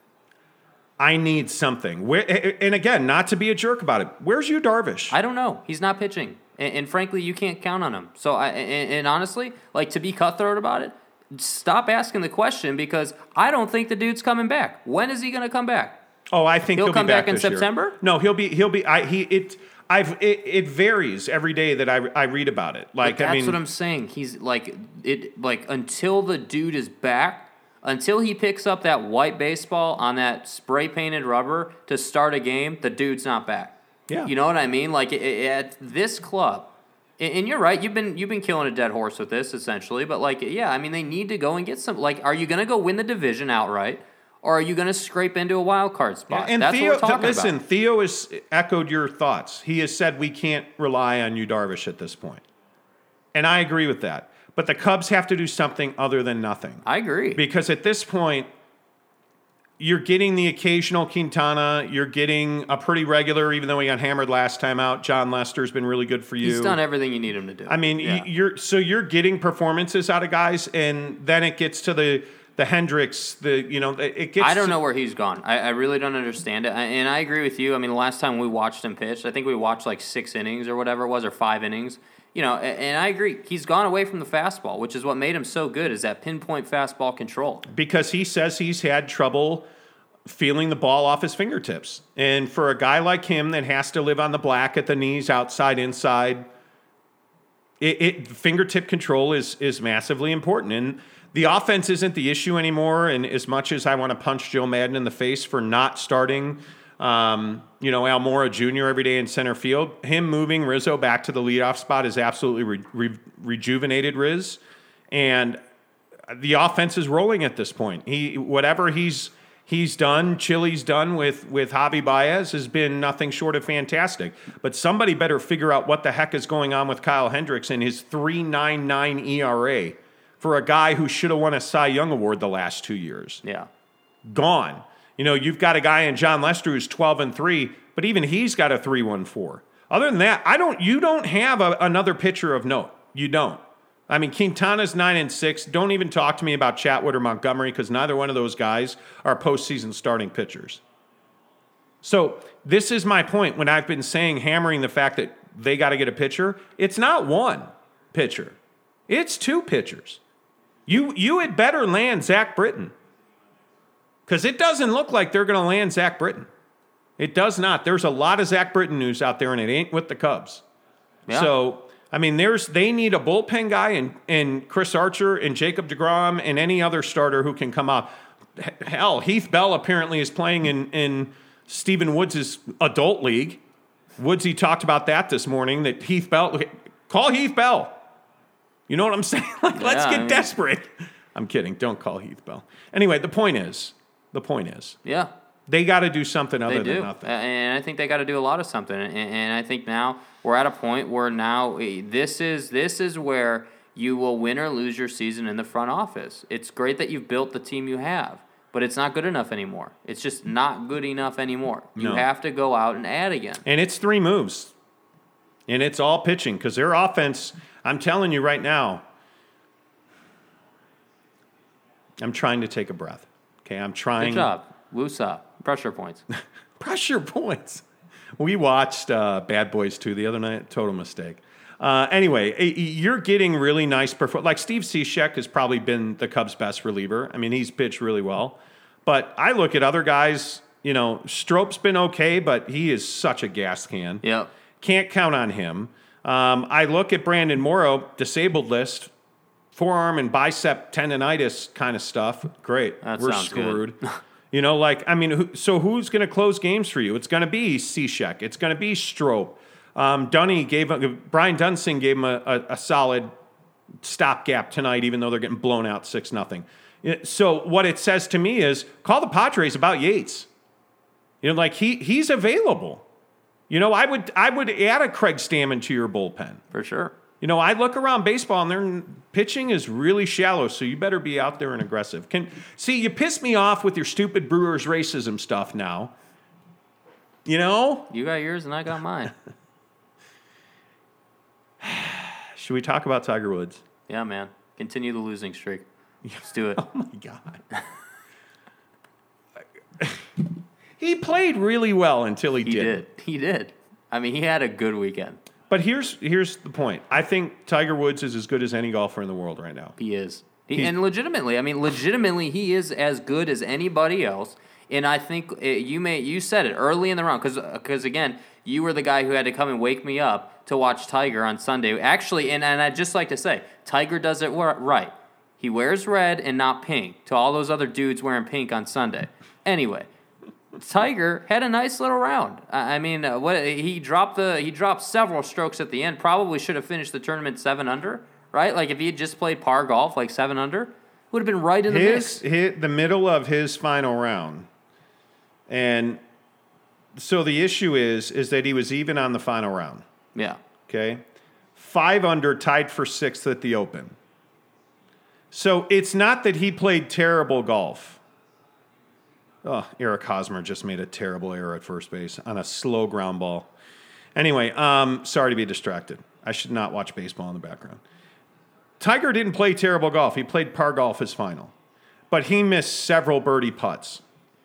I need something. Where, and again, not to be a jerk about it. Where's Yu Darvish? I don't know. He's not pitching, and, and frankly, you can't count on him. So, I and, and honestly, like to be cutthroat about it, stop asking the question because I don't think the dude's coming back. When is he going to come back? Oh, I think He'll he'll, come be back, back in this year. September? No, he'll be he'll be. I he it. I've it, it varies every day that I, I read about it. Like But that's I mean, what I'm saying. He's like it. Like until the dude is back, until he picks up that white baseball on that spray painted rubber to start a game, the dude's not back. Yeah. You know what I mean? Like it, it, at this club, and, and you're right. You've been you've been killing a dead horse with this essentially. But like, yeah, I mean, they need to go and get some. Like, are you going to go win the division outright? Or are you going to scrape into a wild card spot? and That's Theo, what we're talking listen, about. Theo has echoed your thoughts. He has said we can't rely on Yu Darvish at this point, and I agree with that. But the Cubs have to do something other than nothing. I agree. Because at this point, you're getting the occasional Quintana. You're getting a pretty regular, even though he got hammered last time out. John Lester's been really good for you. He's done everything you need him to do. I mean, Yeah. you're so you're getting performances out of guys, and then it gets to the the Hendricks. The you know it gets. I don't to, know where he's gone. I, I really don't understand it. I, and I agree with you. I mean, the last time we watched him pitch, I think we watched like six innings or whatever it was, or five innings. You know, and, and I agree. He's gone away from the fastball, which is what made him so good, is that pinpoint fastball control. because he says he's had trouble feeling the ball off his fingertips, and for a guy like him that has to live on the black at the knees, outside, inside, it, it fingertip control is is massively important. And the offense isn't the issue anymore. And as much as I want to punch Joe Madden in the face for not starting, um, you know, Almora Junior every day in center field, him moving Rizzo back to the leadoff spot is absolutely re- re- rejuvenated Riz. And the offense is rolling at this point. He whatever he's he's done, Chili's done with with Javi Baez has been nothing short of fantastic. But somebody better figure out what the heck is going on with Kyle Hendricks and his three point nine nine E R A for a guy who should have won a Cy Young Award the last two years. Yeah. Gone. You know, you've got a guy in John Lester who's twelve and three, but even he's got a three point one four. Other than that, I don't. You don't have a, another pitcher of note. You don't. I mean, Quintana's nine and six. Don't even talk to me about Chatwood or Montgomery because neither one of those guys are postseason starting pitchers. So this is my point when I've been saying, hammering the fact that they got to get a pitcher. It's not one pitcher. It's two pitchers. You you had better land Zach Britton because it doesn't look like they're going to land Zach Britton. It does not. There's a lot of Zach Britton news out there, and it ain't with the Cubs. Yeah. So, I mean, there's they need a bullpen guy and, and Chris Archer and Jacob deGrom and any other starter who can come up. Hell, Heath Bell apparently is playing in, in Stephen Woods' adult league. Woodsy talked about that this morning, that Heath Bell, call Heath Bell. You know what I'm saying? Like, let's Yeah, get I mean- desperate. I'm kidding. Don't call Heath Bell. Anyway, the point is, the point is, Yeah. they got to do something other They than do, nothing. and I think they got to do a lot of something. And, and I think now we're at a point where now eh, this is this is where you will win or lose your season in the front office. It's great that you've built the team you have, but it's not good enough anymore. It's just not good enough anymore. You No. have to go out and add again. And it's three moves. And it's all pitching because their offense, I'm telling you right now, I'm trying to take a breath. Okay, I'm trying. Good job, Wusa. Pressure points. Pressure points. We watched uh, Bad Boys two the other night. Total mistake. Uh, anyway, y- y- you're getting really nice performance. Like Steve Cishek has probably been the Cubs' best reliever. I mean, he's pitched really well. But I look at other guys You know, Strope's been okay, but he is such a gas can. Yep. Can't count on him. Um, I look at Brandon Morrow, disabled list, forearm and bicep tendonitis kind of stuff. Great. That We're sounds screwed. good. You know, like, I mean, who, so who's going to close games for you? It's going to be Cishek. It's going to be Strope. Um, Dunny gave, a, Brian Dunsing gave him a, a, a solid stopgap tonight, even though they're getting blown out six nothing. So what it says to me is call the Padres about Yates. You know, like he he's available. You know, I would I would add a Craig Stammen to your bullpen. For sure. You know, I look around baseball and their pitching is really shallow, so you better be out there and aggressive. Can see you piss me off with your stupid Brewers racism stuff now. You know? You got yours and I got mine. Should we talk about Tiger Woods? Yeah, man. Continue the losing streak. Let's do it. Oh my God. He played really well until he, He didn't. did. He did. I mean, he had a good weekend. But here's here's the point. I think Tiger Woods is as good as any golfer in the world right now. He is. He, and legitimately, I mean, legitimately, he is as good as anybody else. And I think it, you may you said it early in the round because because again, you were the guy who had to come and wake me up to watch Tiger on Sunday. Actually, and, and I'd just like to say, Tiger does it right. He wears red and not pink to all those other dudes wearing pink on Sunday. Anyway, Tiger had a nice little round. I mean, uh, what he dropped the he dropped several strokes at the end. Probably should have finished the tournament seven under, right? Like if he had just played par golf, like seven under, would have been right in the his, mix. His, the middle of his final round, and so the issue is is that he was even on the final round. Yeah. Okay, five under, tied for sixth at the Open. So it's not that he played terrible golf. Oh, Eric Hosmer just made a terrible error at first base on a slow ground ball. Anyway, um, sorry to be distracted. I should not watch baseball in the background. Tiger didn't play terrible golf. He played par golf his final. But he missed several birdie putts.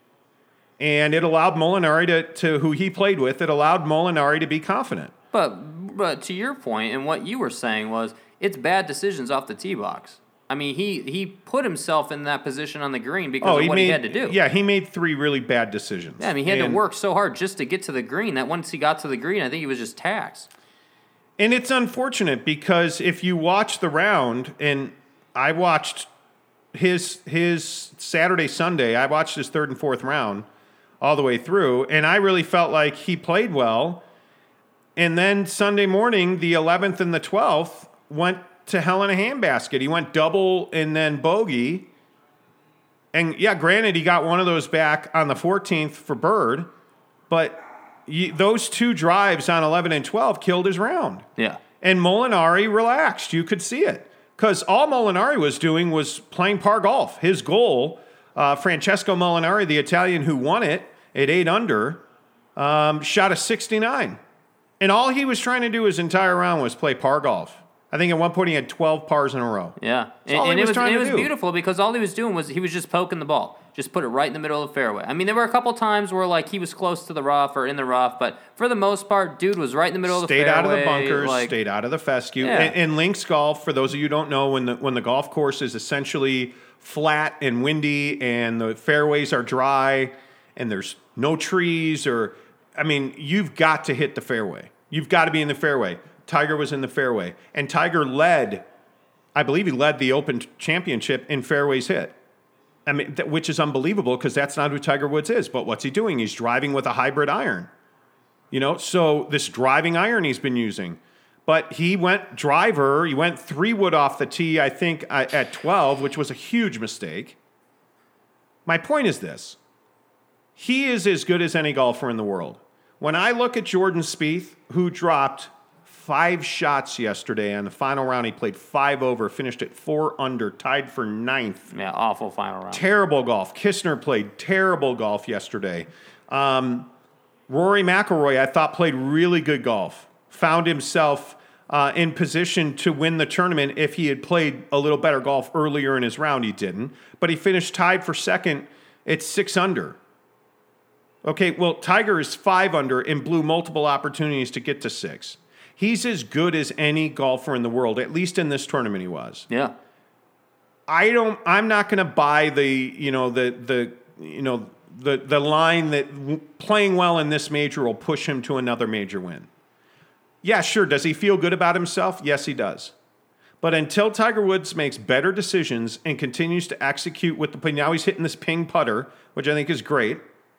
And it allowed Molinari to, to who he played with, it allowed Molinari to be confident. But, but to your point, and what you were saying was, it's bad decisions off the tee box. I mean, he, he put himself in that position on the green because oh, of he what made, he had to do. Yeah, he made three really bad decisions. Yeah, I mean, he had and, to work so hard just to get to the green that once he got to the green, I think he was just taxed. And it's unfortunate because if you watch the round, and I watched his his Saturday, Sunday, I watched his third and fourth round all the way through, and I really felt like he played well. And then Sunday morning, the eleventh and the twelfth went to hell in a handbasket. He went double and then bogey. And yeah, granted, he got one of those back on the fourteenth for Bird, but you, those two drives on eleven and twelve killed his round. Yeah. And Molinari relaxed. You could see it. Because all Molinari was doing was playing par golf. His goal, uh, Francesco Molinari, the Italian who won it at eight under, um, shot a sixty-nine. And all he was trying to do his entire round was play par golf. I think at one point he had twelve pars in a row. Yeah. That's And, all and he it was was, trying and it to was do. beautiful because all he was doing was he was just poking the ball. Just put it right in the middle of the fairway. I mean, there were a couple times where like he was close to the rough or in the rough, but for the most part, dude was right in the middle of the Stayed fairway. out of the bunkers, like, stayed out of the fescue. Yeah. And, and links golf, for those of you who don't know, when the when the golf course is essentially flat and windy and the fairways are dry and there's no trees or, I mean, you've got to hit the fairway. You've got to be in the fairway. Tiger was in the fairway. And Tiger led, I believe he led the Open Championship in fairways hit. I mean, th- which is unbelievable because that's not who Tiger Woods is. But what's he doing? He's driving with a hybrid iron. You know, so this driving iron he's been using. But he went driver. He went three wood off the tee, I think, at twelve, which was a huge mistake. My point is this. He is as good as any golfer in the world. When I look at Jordan Spieth, who dropped five shots yesterday on the final round, he played five over, finished at four under, tied for ninth. Yeah, awful final round. Terrible golf. Kistner played terrible golf yesterday. Um, Rory McIlroy, I thought, played really good golf. Found himself uh, in position to win the tournament if he had played a little better golf earlier in his round. He didn't. But he finished tied for second at six under. Okay, well, Tiger is five under and blew multiple opportunities to get to six. He's as good as any golfer in the world, at least in this tournament he was. Yeah. I don't I'm not going to buy the, you know, the the you know, the the line that w- playing well in this major will push him to another major win. Yeah, sure. Does he feel good about himself? Yes, he does. But until Tiger Woods makes better decisions and continues to execute with the play, now he's hitting this ping putter, which I think is great.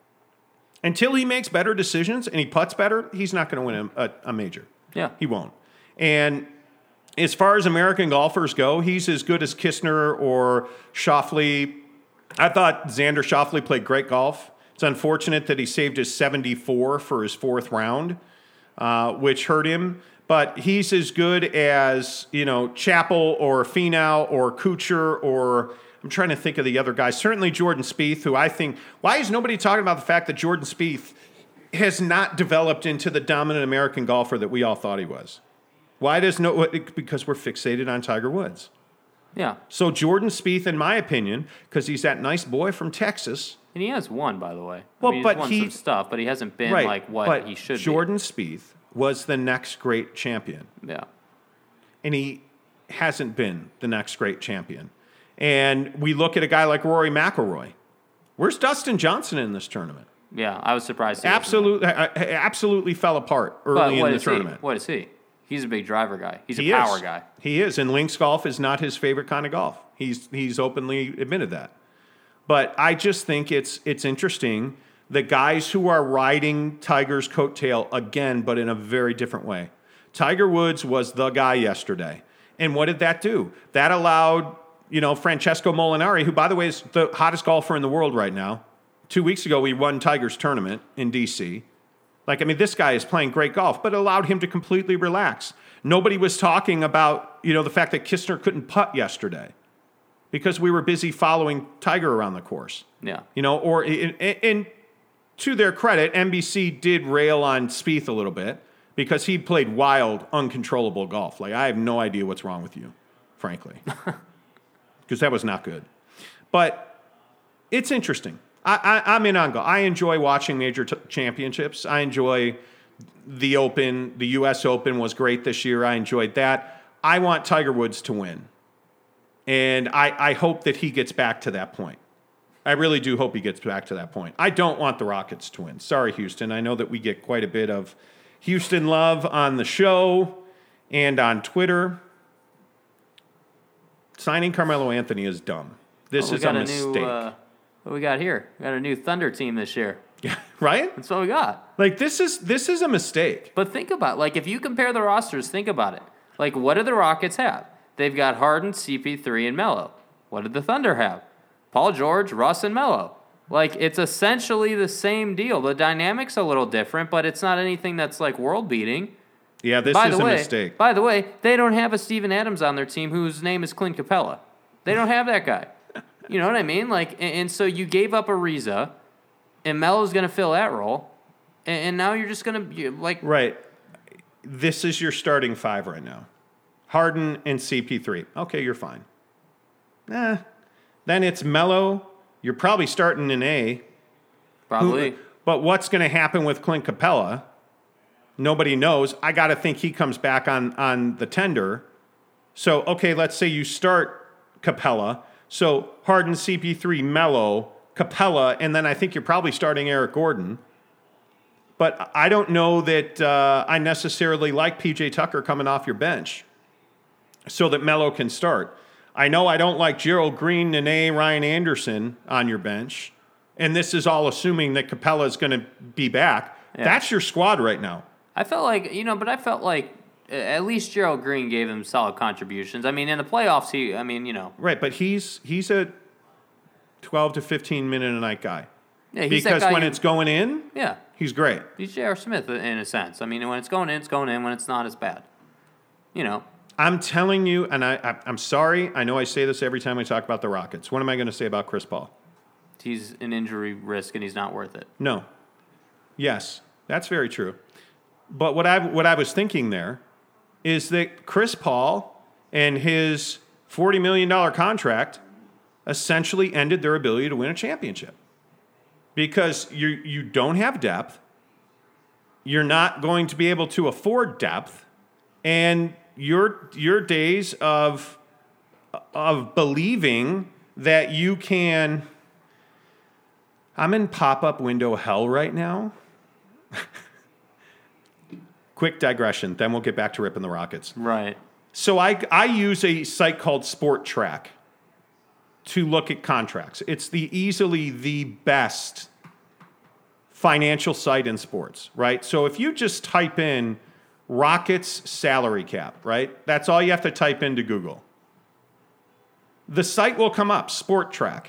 Until he makes better decisions and he putts better, he's not going to win a, a, a major. Yeah. He won't. And as far as American golfers go, he's as good as Kistner or Schauffele. I thought Xander Schauffele played great golf. It's unfortunate that he saved his seventy-four for his fourth round, uh, which hurt him. But he's as good as, you know, Chappell or Finau or Kuchar or I'm trying to think of the other guys. Certainly Jordan Spieth, who I think, why is nobody talking about the fact that Jordan Spieth has not developed into the dominant American golfer that we all thought he was? Why does no? Because we're fixated on Tiger Woods. Yeah. So Jordan Spieth, in my opinion, because he's that nice boy from Texas. And he has won, by the way. Well, I mean, he's but won he some stuff, but he hasn't been right, like what but he should Jordan Spieth was the next great champion. be. Yeah. And he hasn't been the next great champion. And we look at a guy like Rory McIlroy. Where's Dustin Johnson in this tournament? Yeah, I was surprised. He wasn't Absolutely, absolutely fell apart there. But early what in the is tournament. he? What is he? He's a big driver guy. He's a He power is. guy. He is, and links golf is not his favorite kind of golf. He's he's openly admitted that. But I just think it's it's interesting the guys who are riding Tiger's coattail again, but in a very different way. Tiger Woods was the guy yesterday, and what did that do? That allowed you know Francesco Molinari, who by the way is the hottest golfer in the world right now. Two weeks ago, we won Tiger's tournament in D C. Like, I mean, this guy is playing great golf, but it allowed him to completely relax. Nobody was talking about, you know, the fact that Kistner couldn't putt yesterday because we were busy following Tiger around the course. Yeah. You know, or, and, and to their credit, N B C did rail on Spieth a little bit because he played wild, uncontrollable golf. Like, I have no idea what's wrong with you, frankly, because that was not good. But it's interesting. I, I, I'm in on golf. I enjoy watching major t- championships. I enjoy the Open. The U S Open was great this year. I enjoyed that. I want Tiger Woods to win. And I, I hope that he gets back to that point. I really do hope he gets back to that point. I don't want the Rockets to win. Sorry, Houston. I know that we get quite a bit of Houston love on the show and on Twitter. Signing Carmelo Anthony is dumb. This Oh, we is a got a mistake. new, uh, what we got here? We got a new Thunder team this year. Yeah, right? That's what we got. Like this is this is a mistake. But think about, like, if you compare the rosters, think about it. Like, what do the Rockets have? They've got Harden, C P three, and Melo. What did the Thunder have? Paul George, Russ, and Melo. Like, it's essentially the same deal. The dynamic's a little different, but it's not anything that's, like, world-beating. Yeah, this by is the a way, mistake. By the way, they don't have a Steven Adams on their team whose name is Clint Capella. They don't have that guy. You know what I mean? Like, and, and so you gave up Ariza, and Melo's going to fill that role, and, and now you're just going to, like... Right. This is your starting five right now. Harden and C P three. Okay, you're fine. Nah. Then it's Melo. You're probably starting in A. Probably. Who, but what's going to happen with Clint Capella? Nobody knows. I got to think he comes back on, on the tender. So, okay, let's say you start Capella. So Harden, C P three, Melo, Capella, and then I think you're probably starting Eric Gordon. But I don't know that uh, I necessarily like P J Tucker coming off your bench so that Melo can start. I know I don't like Gerald Green, Nene, Ryan Anderson on your bench. And this is all assuming that Capella is going to be back. Yeah. That's your squad right now. I felt like, you know, but I felt like uh, at least Gerald Green gave him solid contributions. I mean, in the playoffs, he, I mean, you know. Right, but he's he's a twelve to fifteen minute a night guy. Yeah, he's that because guy when you- it's going in, Yeah. he's great. He's J R. Smith in a sense. I mean, when it's going in, it's going in. When it's not, it's bad. You know. I'm telling you, and I, I, I'm sorry, I know I say this every time we talk about the Rockets. What am I going to say about Chris Paul? He's an injury risk and he's not worth it. No. Yes, that's very true. But what I what I was thinking there is that Chris Paul and his forty million dollars contract essentially ended their ability to win a championship. Because you you don't have depth. You're not going to be able to afford depth. And your your days of of believing that you can I'm in pop-up window hell right now. Quick digression, then we'll get back to ripping the Rockets. Right. So I, I use a site called Sport Track to look at contracts. It's the easily the best financial site in sports, right? So if you just type in Rockets salary cap, right? That's all you have to type into Google. The site will come up, Sport Track.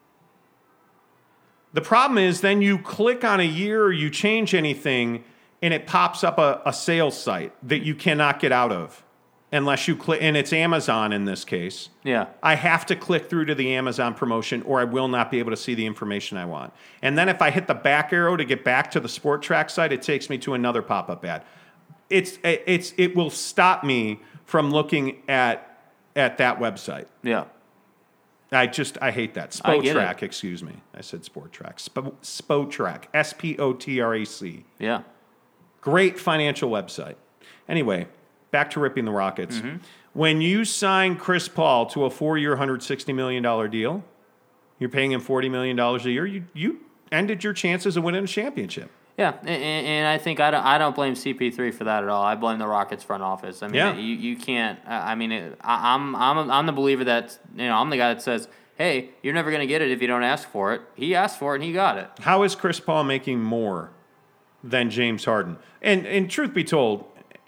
The problem is then you click on a year or you change anything and it pops up a, a sales site that you cannot get out of unless you click, and it's Amazon in this case. Yeah. I have to click through to the Amazon promotion or I will not be able to see the information I want. And then if I hit the back arrow to get back to the Sport Track site, it takes me to another pop-up ad. It's it's it will stop me from looking at at that website. Yeah. I just, I hate that. Spotrac, excuse me. I said Sport Track. Spo, Spotrac, S P O T R A C. Yeah. Great financial website. Anyway, back to ripping the Rockets. Mm-hmm. When you sign Chris Paul to a four-year, one hundred sixty million dollars deal, you're paying him forty million dollars a year, you, you ended your chances of winning a championship. Yeah, and, and I think I don't, I don't blame C P three for that at all. I blame the Rockets front office. I mean, yeah. you, you can't. I mean, it, I, I'm I'm I'm the believer that, you know, I'm the guy that says, hey, you're never going to get it if you don't ask for it. He asked for it and he got it. How is Chris Paul making more than James Harden? And and truth be told,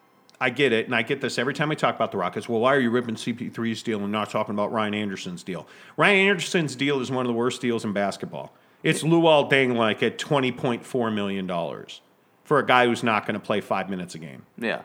I get it, and I get this every time we talk about the Rockets. Well, why are you ripping C P three's deal and not talking about Ryan Anderson's deal? Ryan Anderson's deal is one of the worst deals in basketball. It's Luol Deng like at twenty point four million dollars. For a guy who's not going to play five minutes a game. Yeah.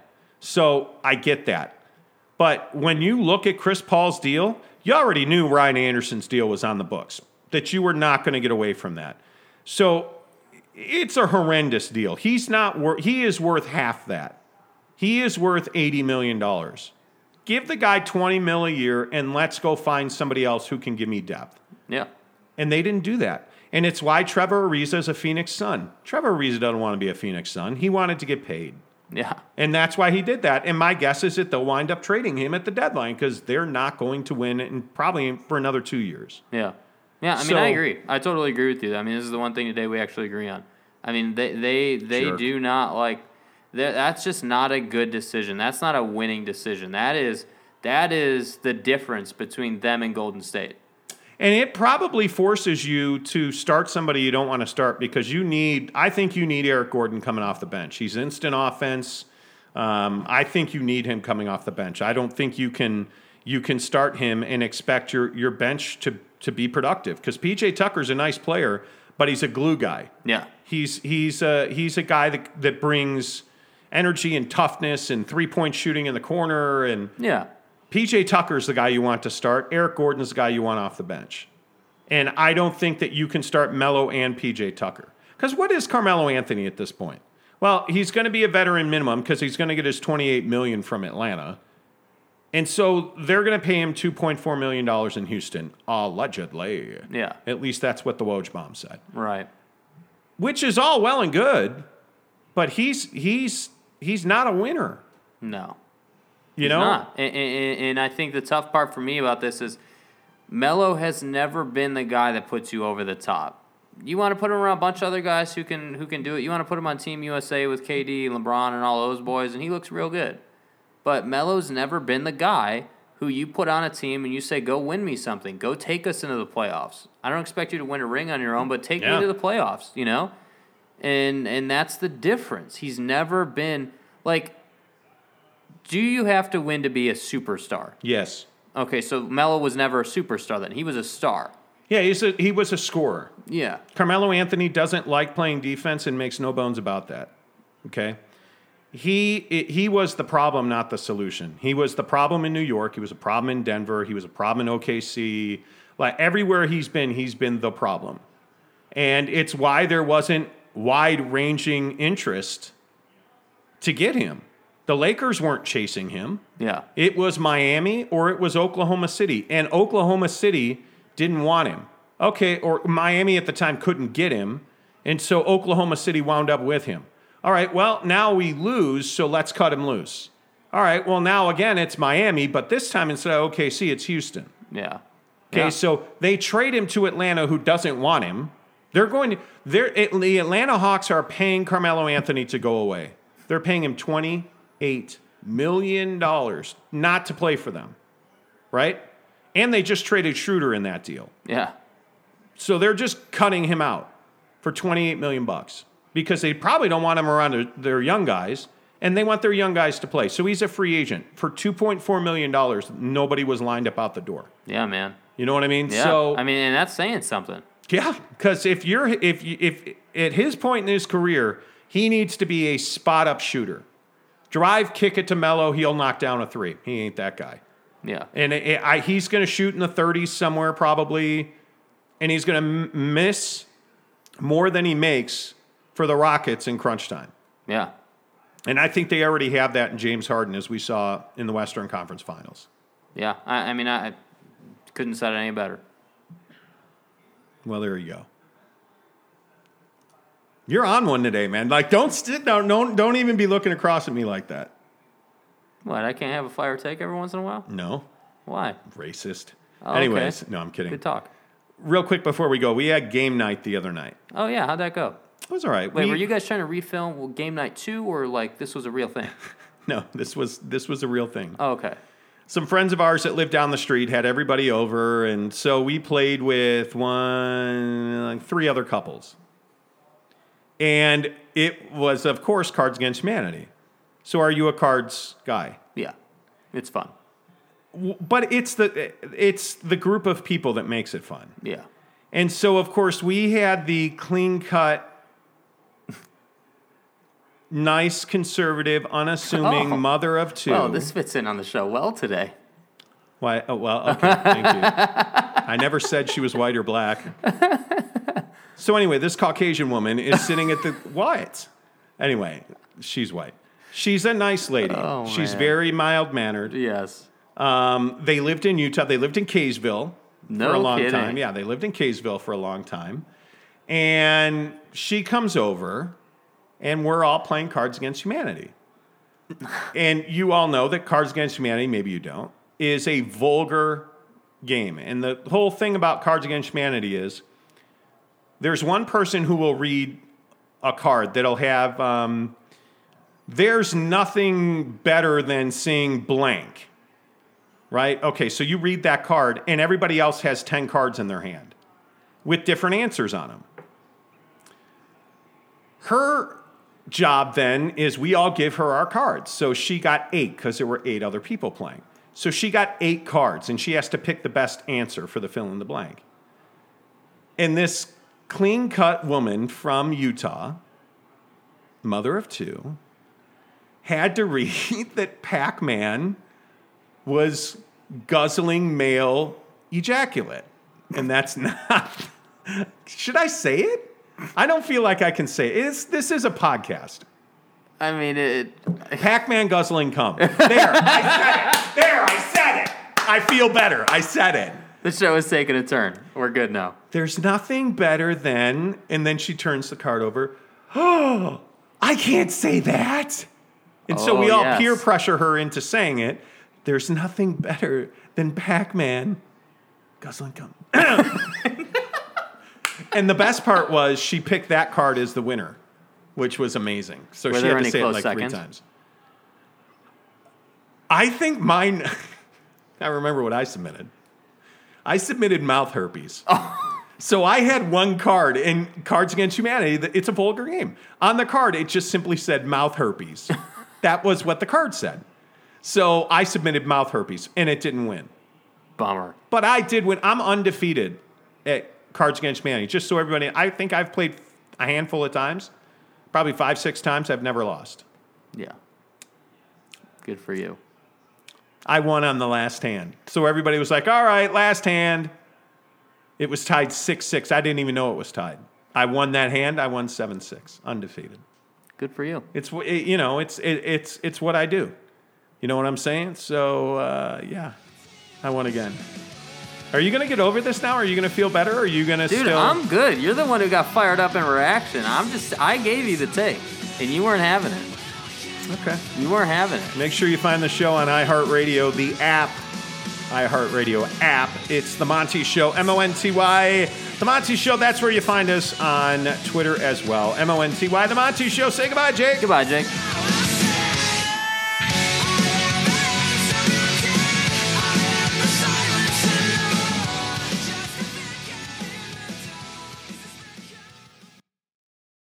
So I get that. But when you look at Chris Paul's deal, you already knew Ryan Anderson's deal was on the books, that you were not going to get away from that. So it's a horrendous deal. He's not wor- he is worth half that. He is worth eighty million dollars. Give the guy twenty mil a year and let's go find somebody else who can give me depth. Yeah. And they didn't do that. And it's why Trevor Ariza is a Phoenix Sun. Trevor Ariza doesn't want to be a Phoenix Sun. He wanted to get paid. Yeah. And that's why he did that. And my guess is that they'll wind up trading him at the deadline because they're not going to win in probably for another two years. Yeah. Yeah, I mean, So, I agree. I totally agree with you. I mean, this is the one thing today we actually agree on. I mean, they they, they Sure. do not, like, that's just not a good decision. That's not a winning decision. That is that is the difference between them and Golden State. And it probably forces you to start somebody you don't want to start because you need, I think you need Eric Gordon coming off the bench. He's instant offense. Um, I think you need him coming off the bench. I don't think you can you can start him and expect your, your bench to, to be productive because P J Tucker's a nice player, but he's a glue guy. Yeah. He's he's a, he's a guy that, that brings energy and toughness and three-point shooting in the corner and Yeah. P J Tucker's the guy you want to start. Eric Gordon's the guy you want off the bench. And I don't think that you can start Melo and P J Tucker. Because what is Carmelo Anthony at this point? Well, he's going to be a veteran minimum because he's going to get his twenty-eight million dollars from Atlanta. And so they're going to pay him two point four million dollars in Houston, allegedly. Yeah. At least that's what the Woj bomb said. Right. Which is all well and good, but he's he's he's not a winner. No. You He's know? not. And, and, and I think the tough part for me about this is Melo has never been the guy that puts you over the top. You want to put him around a bunch of other guys who can who can do it. You want to put him on Team U S A with K D, LeBron, and all those boys, and he looks real good. But Melo's never been the guy who you put on a team and you say, go win me something. Go take us into the playoffs. I don't expect you to win a ring on your own, but take Yeah. me to the playoffs, you know? And and that's the difference. He's never been, like, do you have to win to be a superstar? Yes. Okay, so Melo was never a superstar then. He was a star. Yeah, he's a, he was a scorer. Yeah. Carmelo Anthony doesn't like playing defense and makes no bones about that. Okay? He he was the problem, not the solution. He was the problem in New York. He was a problem in Denver. He was a problem in O K C. Like everywhere he's been, he's been the problem. And it's why there wasn't wide-ranging interest to get him. The Lakers weren't chasing him. Yeah. It was Miami or it was Oklahoma City. And Oklahoma City didn't want him. Okay, or Miami at the time couldn't get him. And so Oklahoma City wound up with him. All right, well, now we lose, so let's cut him loose. All right, well, now again, it's Miami, but this time instead of O K C, it's Houston. Yeah. Okay, Yeah. so they trade him to Atlanta, who doesn't want him. They're going to. They're the Atlanta Hawks are paying Carmelo Anthony to go away. They're paying him twenty-eight million dollars not to play for them, right? And they just traded Schroeder in that deal. Yeah. So they're just cutting him out for twenty-eight million bucks because they probably don't want him around their, their young guys, and they want their young guys to play. So he's a free agent for two point four million dollars. Nobody was lined up out the door. Yeah, man. You know what I mean? Yeah. So I mean, and that's saying something. Yeah, because if you're if you, if at his point in his career, he needs to be a spot up shooter. Drive, kick it to Melo, he'll knock down a three. He ain't that guy. Yeah, and it, it, I, he's going to shoot in the thirties somewhere probably, and he's going to m- miss more than he makes for the Rockets in crunch time. Yeah, and I think they already have that in James Harden, as we saw in the Western Conference Finals. Yeah, I, I mean, I couldn't said it any better. Well, there you go. You're on one today, man. Like, don't sit down. Don't don't even be looking across at me like that. What? I can't have a fire take every once in a while? No. Why? Racist. Oh, Anyways, okay. no, I'm kidding. Good talk. Real quick before we go, we had game night the other night. Oh yeah, how'd that go? It was all right. Wait, we, were you guys trying to refilm game night two, or like this was a real thing? No, this was this was a real thing. Oh, okay. Some friends of ours that lived down the street had everybody over, and so we played with one, like three other couples. And it was, of course, Cards Against Humanity. So are you a cards guy? Yeah, it's fun. But it's the it's the group of people that makes it fun. Yeah. And so, of course, we had the clean-cut, nice, conservative, unassuming Oh. mother of two. Oh, this fits in on the show well today. Why? Oh, well, okay, thank you. I never said she was white or black. So anyway, this Caucasian woman is sitting at the what? Anyway, she's white. She's a nice lady. Oh, she's man. very mild-mannered. Yes. Um, they lived in Utah. They lived in Kaysville No for a long kidding. time. Yeah, they lived in Kaysville for a long time. And she comes over, and we're all playing Cards Against Humanity. And you all know that Cards Against Humanity, maybe you don't, is a vulgar game. And the whole thing about Cards Against Humanity is there's one person who will read a card that'll have, um, there's nothing better than seeing blank. Right? Okay, so you read that card, and everybody else has ten cards in their hand with different answers on them. Her job then is we all give her our cards. So she got eight because there were eight other people playing. So she got eight cards, and she has to pick the best answer for the fill in the blank. And this clean-cut woman from Utah, mother of two, had to read that Pac-Man was guzzling male ejaculate. And that's not... Should I say it? I don't feel like I can say it. It's, this is a podcast. I mean, it. Pac-Man guzzling cum. There, I said it. There, I said it. I feel better. I said it. The show is taking a turn. We're good now. There's nothing better than... And then she turns the card over. Oh, I can't say that. And so Oh, we all yes. peer pressure her into saying it. There's nothing better than Pac-Man guzzling cum. And the best part was she picked that card as the winner, which was amazing. So Were she there had to any say it close like seconds? three times. I think mine... I remember what I submitted. I submitted mouth herpes. So I had one card in Cards Against Humanity. It's a vulgar game. On the card, it just simply said mouth herpes. That was what the card said. So I submitted mouth herpes, and it didn't win. Bummer. But I did win. I'm undefeated at Cards Against Humanity. Just so everybody, I think I've played a handful of times, probably five, six times. I've never lost. Yeah. Good for you. I won on the last hand. So everybody was like, all right, last hand. It was tied six six. I didn't even know it was tied. I won that hand. I won seven six, undefeated. Good for you. It's, it, you know, it's, it, it's, it's what I do. You know what I'm saying? So, uh, yeah, I won again. Are you going to get over this now? Are you going to feel better? Or are you going to Dude, still... I'm good. You're the one who got fired up in reaction. I'm just, I gave you the take, and you weren't having it. Okay. You weren't having it. Make sure you find the show on iHeartRadio, the app, iHeartRadio app. It's The Monty Show, M O N T Y. The Monty Show, that's where you find us on Twitter as well. M O N T Y, The Monty Show. Say goodbye, Jake. Goodbye, Jake.